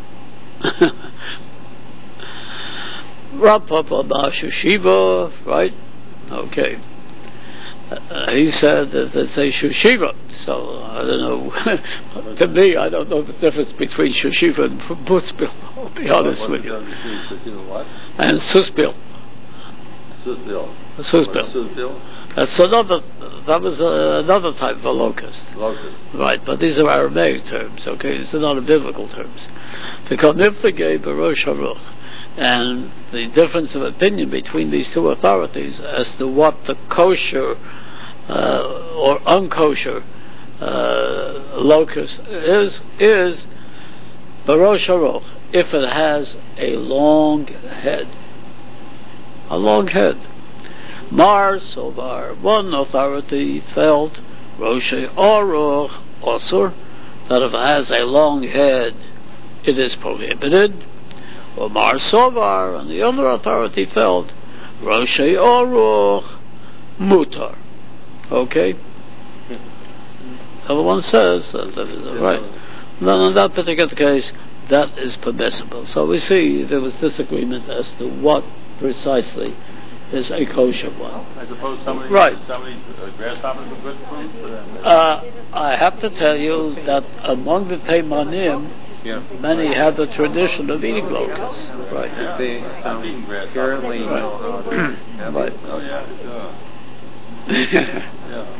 S1: Rav Papa Bar Shushiva, right? Okay. Uh, he said that it's a Shushiva. So, I don't know. To me, I don't know the difference between Shushiva and Butzbil. I'll be honest
S3: what
S1: with you.
S3: What?
S1: And Susbil.
S3: Susbil.
S1: Susbil.
S3: Susbil?
S1: That's another, that was uh, another type of a locust.
S3: Locust.
S1: Right, but these are Aramaic terms, okay? These are not biblical terms. The Koniflige Barosh Haruch. And the difference of opinion between these two authorities as to what the kosher uh, or unkosher uh, locust is, is Barosh Haruch, if it has a long head. A long head. Mar Sovar, one authority felt, Rosh Aruch Osur, that if it has a long head, it is prohibited. Or Mar Sovar, and the other authority felt, Rosh Aruch Mutar. Okay? Everyone says that, that is right. Then in that particular case, that is permissible. So we see there was disagreement as to what precisely is a kosher one.
S5: I suppose somebody,
S1: right.
S5: somebody uh, grasshoppers are good fruit.
S1: Uh, I have to tell you that among the Teimanim,
S6: Yeah.
S1: many have the tradition of eating locusts. Right.
S5: Yeah.
S6: They some
S5: Eating grasshoppers.
S6: apparently
S1: Right.
S6: know how to have
S1: Right.
S6: it.
S5: Oh yeah. Yeah. yeah.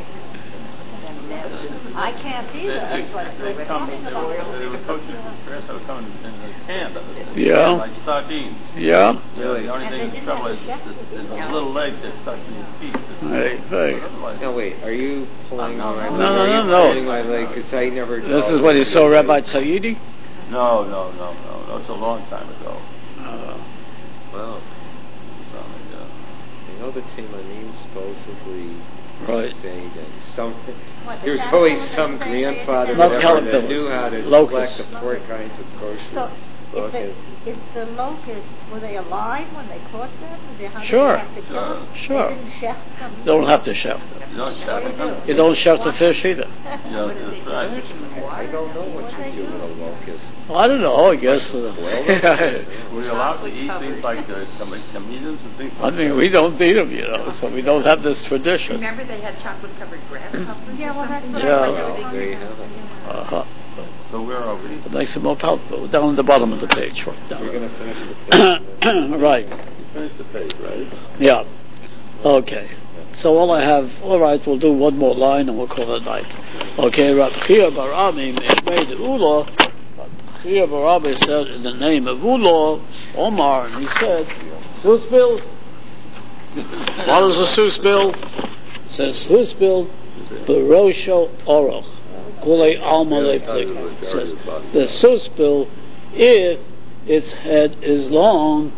S2: I can't
S5: They,
S2: either.
S5: they,
S2: That's what
S5: they
S2: we're
S5: come.
S2: talking
S5: They were,
S2: about.
S5: they were coaching grasshoppers coming in a can.
S1: Yeah.
S5: Like sardines.
S1: Yeah.
S6: Really?
S5: The only
S2: And
S5: thing
S2: they
S5: the trouble is,
S2: didn't have
S5: is,
S2: the
S5: is
S2: chef.
S5: a little leg that's stuck in your teeth.
S1: Hey, hey.
S5: Otherwise-
S6: Now wait, are you pulling
S5: No,
S6: my
S5: no,
S6: leg?
S1: no,
S6: Are you
S1: no, no.
S6: pulling my leg? Because I never.
S1: This is what you saw Rabbi Tzayidi?
S5: No, no, no, no. That was a long time ago.
S1: Uh,
S6: Well,
S5: Something, yeah.
S6: you know the Timanim supposedly
S1: right.
S6: say that some
S2: What, the
S6: there's
S2: Catholics
S6: always
S2: say
S6: some
S2: they-
S6: grandfather
S1: Not
S6: whatever that
S1: caterpillars,
S6: knew how to
S1: locusts.
S6: select the four kinds of kosher
S2: So, if,
S6: locusts.
S2: they, if the locusts, were they alive when they caught them? Did they, how
S1: Sure.
S2: Did they have to kill
S5: Uh,
S2: them?
S1: sure.
S2: They didn't chef them?
S1: You don't have to chef them.
S5: You don't
S2: What
S5: chef
S2: do you
S5: them.
S2: do?
S1: You don't chef the fish either.
S5: Yeah,
S4: What did they
S5: that's
S4: do?
S5: right.
S4: Stick them in
S6: I,
S4: water?
S6: I don't know what
S2: What
S6: you
S2: they
S6: do
S2: do?
S6: with a locust.
S1: Well, I don't know. I guess. Uh,
S5: We're allowed to eat things like uh, some tomatoes and things
S1: I
S5: like
S1: mean,
S5: that.
S1: we don't eat them, you know, so we don't have this tradition.
S4: Remember they had chocolate-covered grasshoppers
S2: Yeah,
S4: or
S2: well, that's
S4: something?
S2: what
S1: Yeah.
S2: I
S6: Well,
S2: was
S6: there you have it.
S1: Uh-huh.
S5: So where are we?
S1: It makes it more palatable. Down at the bottom of the page. Right down.
S6: We're going to finish the page.
S1: Right.
S5: You finished the page, right?
S1: Yeah. Okay. So all I have, all right, we'll do one more line and we'll call it a night. Okay, Rab Chia Bar Ami made Ulo. Chia Bar Ami said in the name of Ulo, Omar, and he said, Susbil. What is a Susbil? It says Susbil, Barosho Oroch. Kule Alma Leplik. It says the Susbil, if its head is long,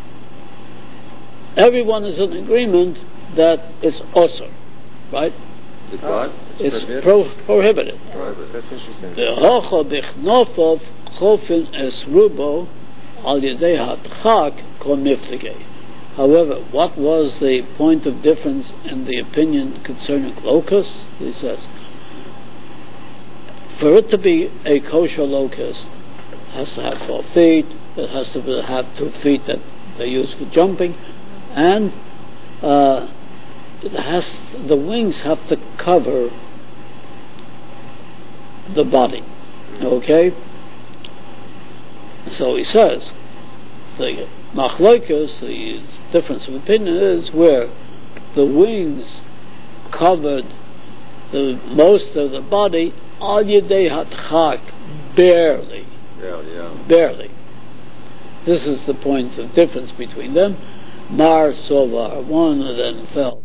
S1: everyone is in agreement that it's osir, right?
S6: The what?
S1: It's
S6: forbidden?
S1: pro- prohibited.
S6: Prohibited. That's interesting.
S1: The hocha bichnofov chofin es rubo al yedei hatchak kol miflige. However, what was the point of difference in the opinion concerning locusts? He says, for it to be a kosher locust, it has to have four feet, it has to be, have two feet that they use for jumping, and uh, it has the wings have to cover the body. Okay? So he says, the machlokas, the difference of opinion is where the wings covered the most of the body, al yedei hatchak, barely,
S5: Yeah, yeah.
S1: barely. This is the point of difference between them. Mar Sovar, one of them felt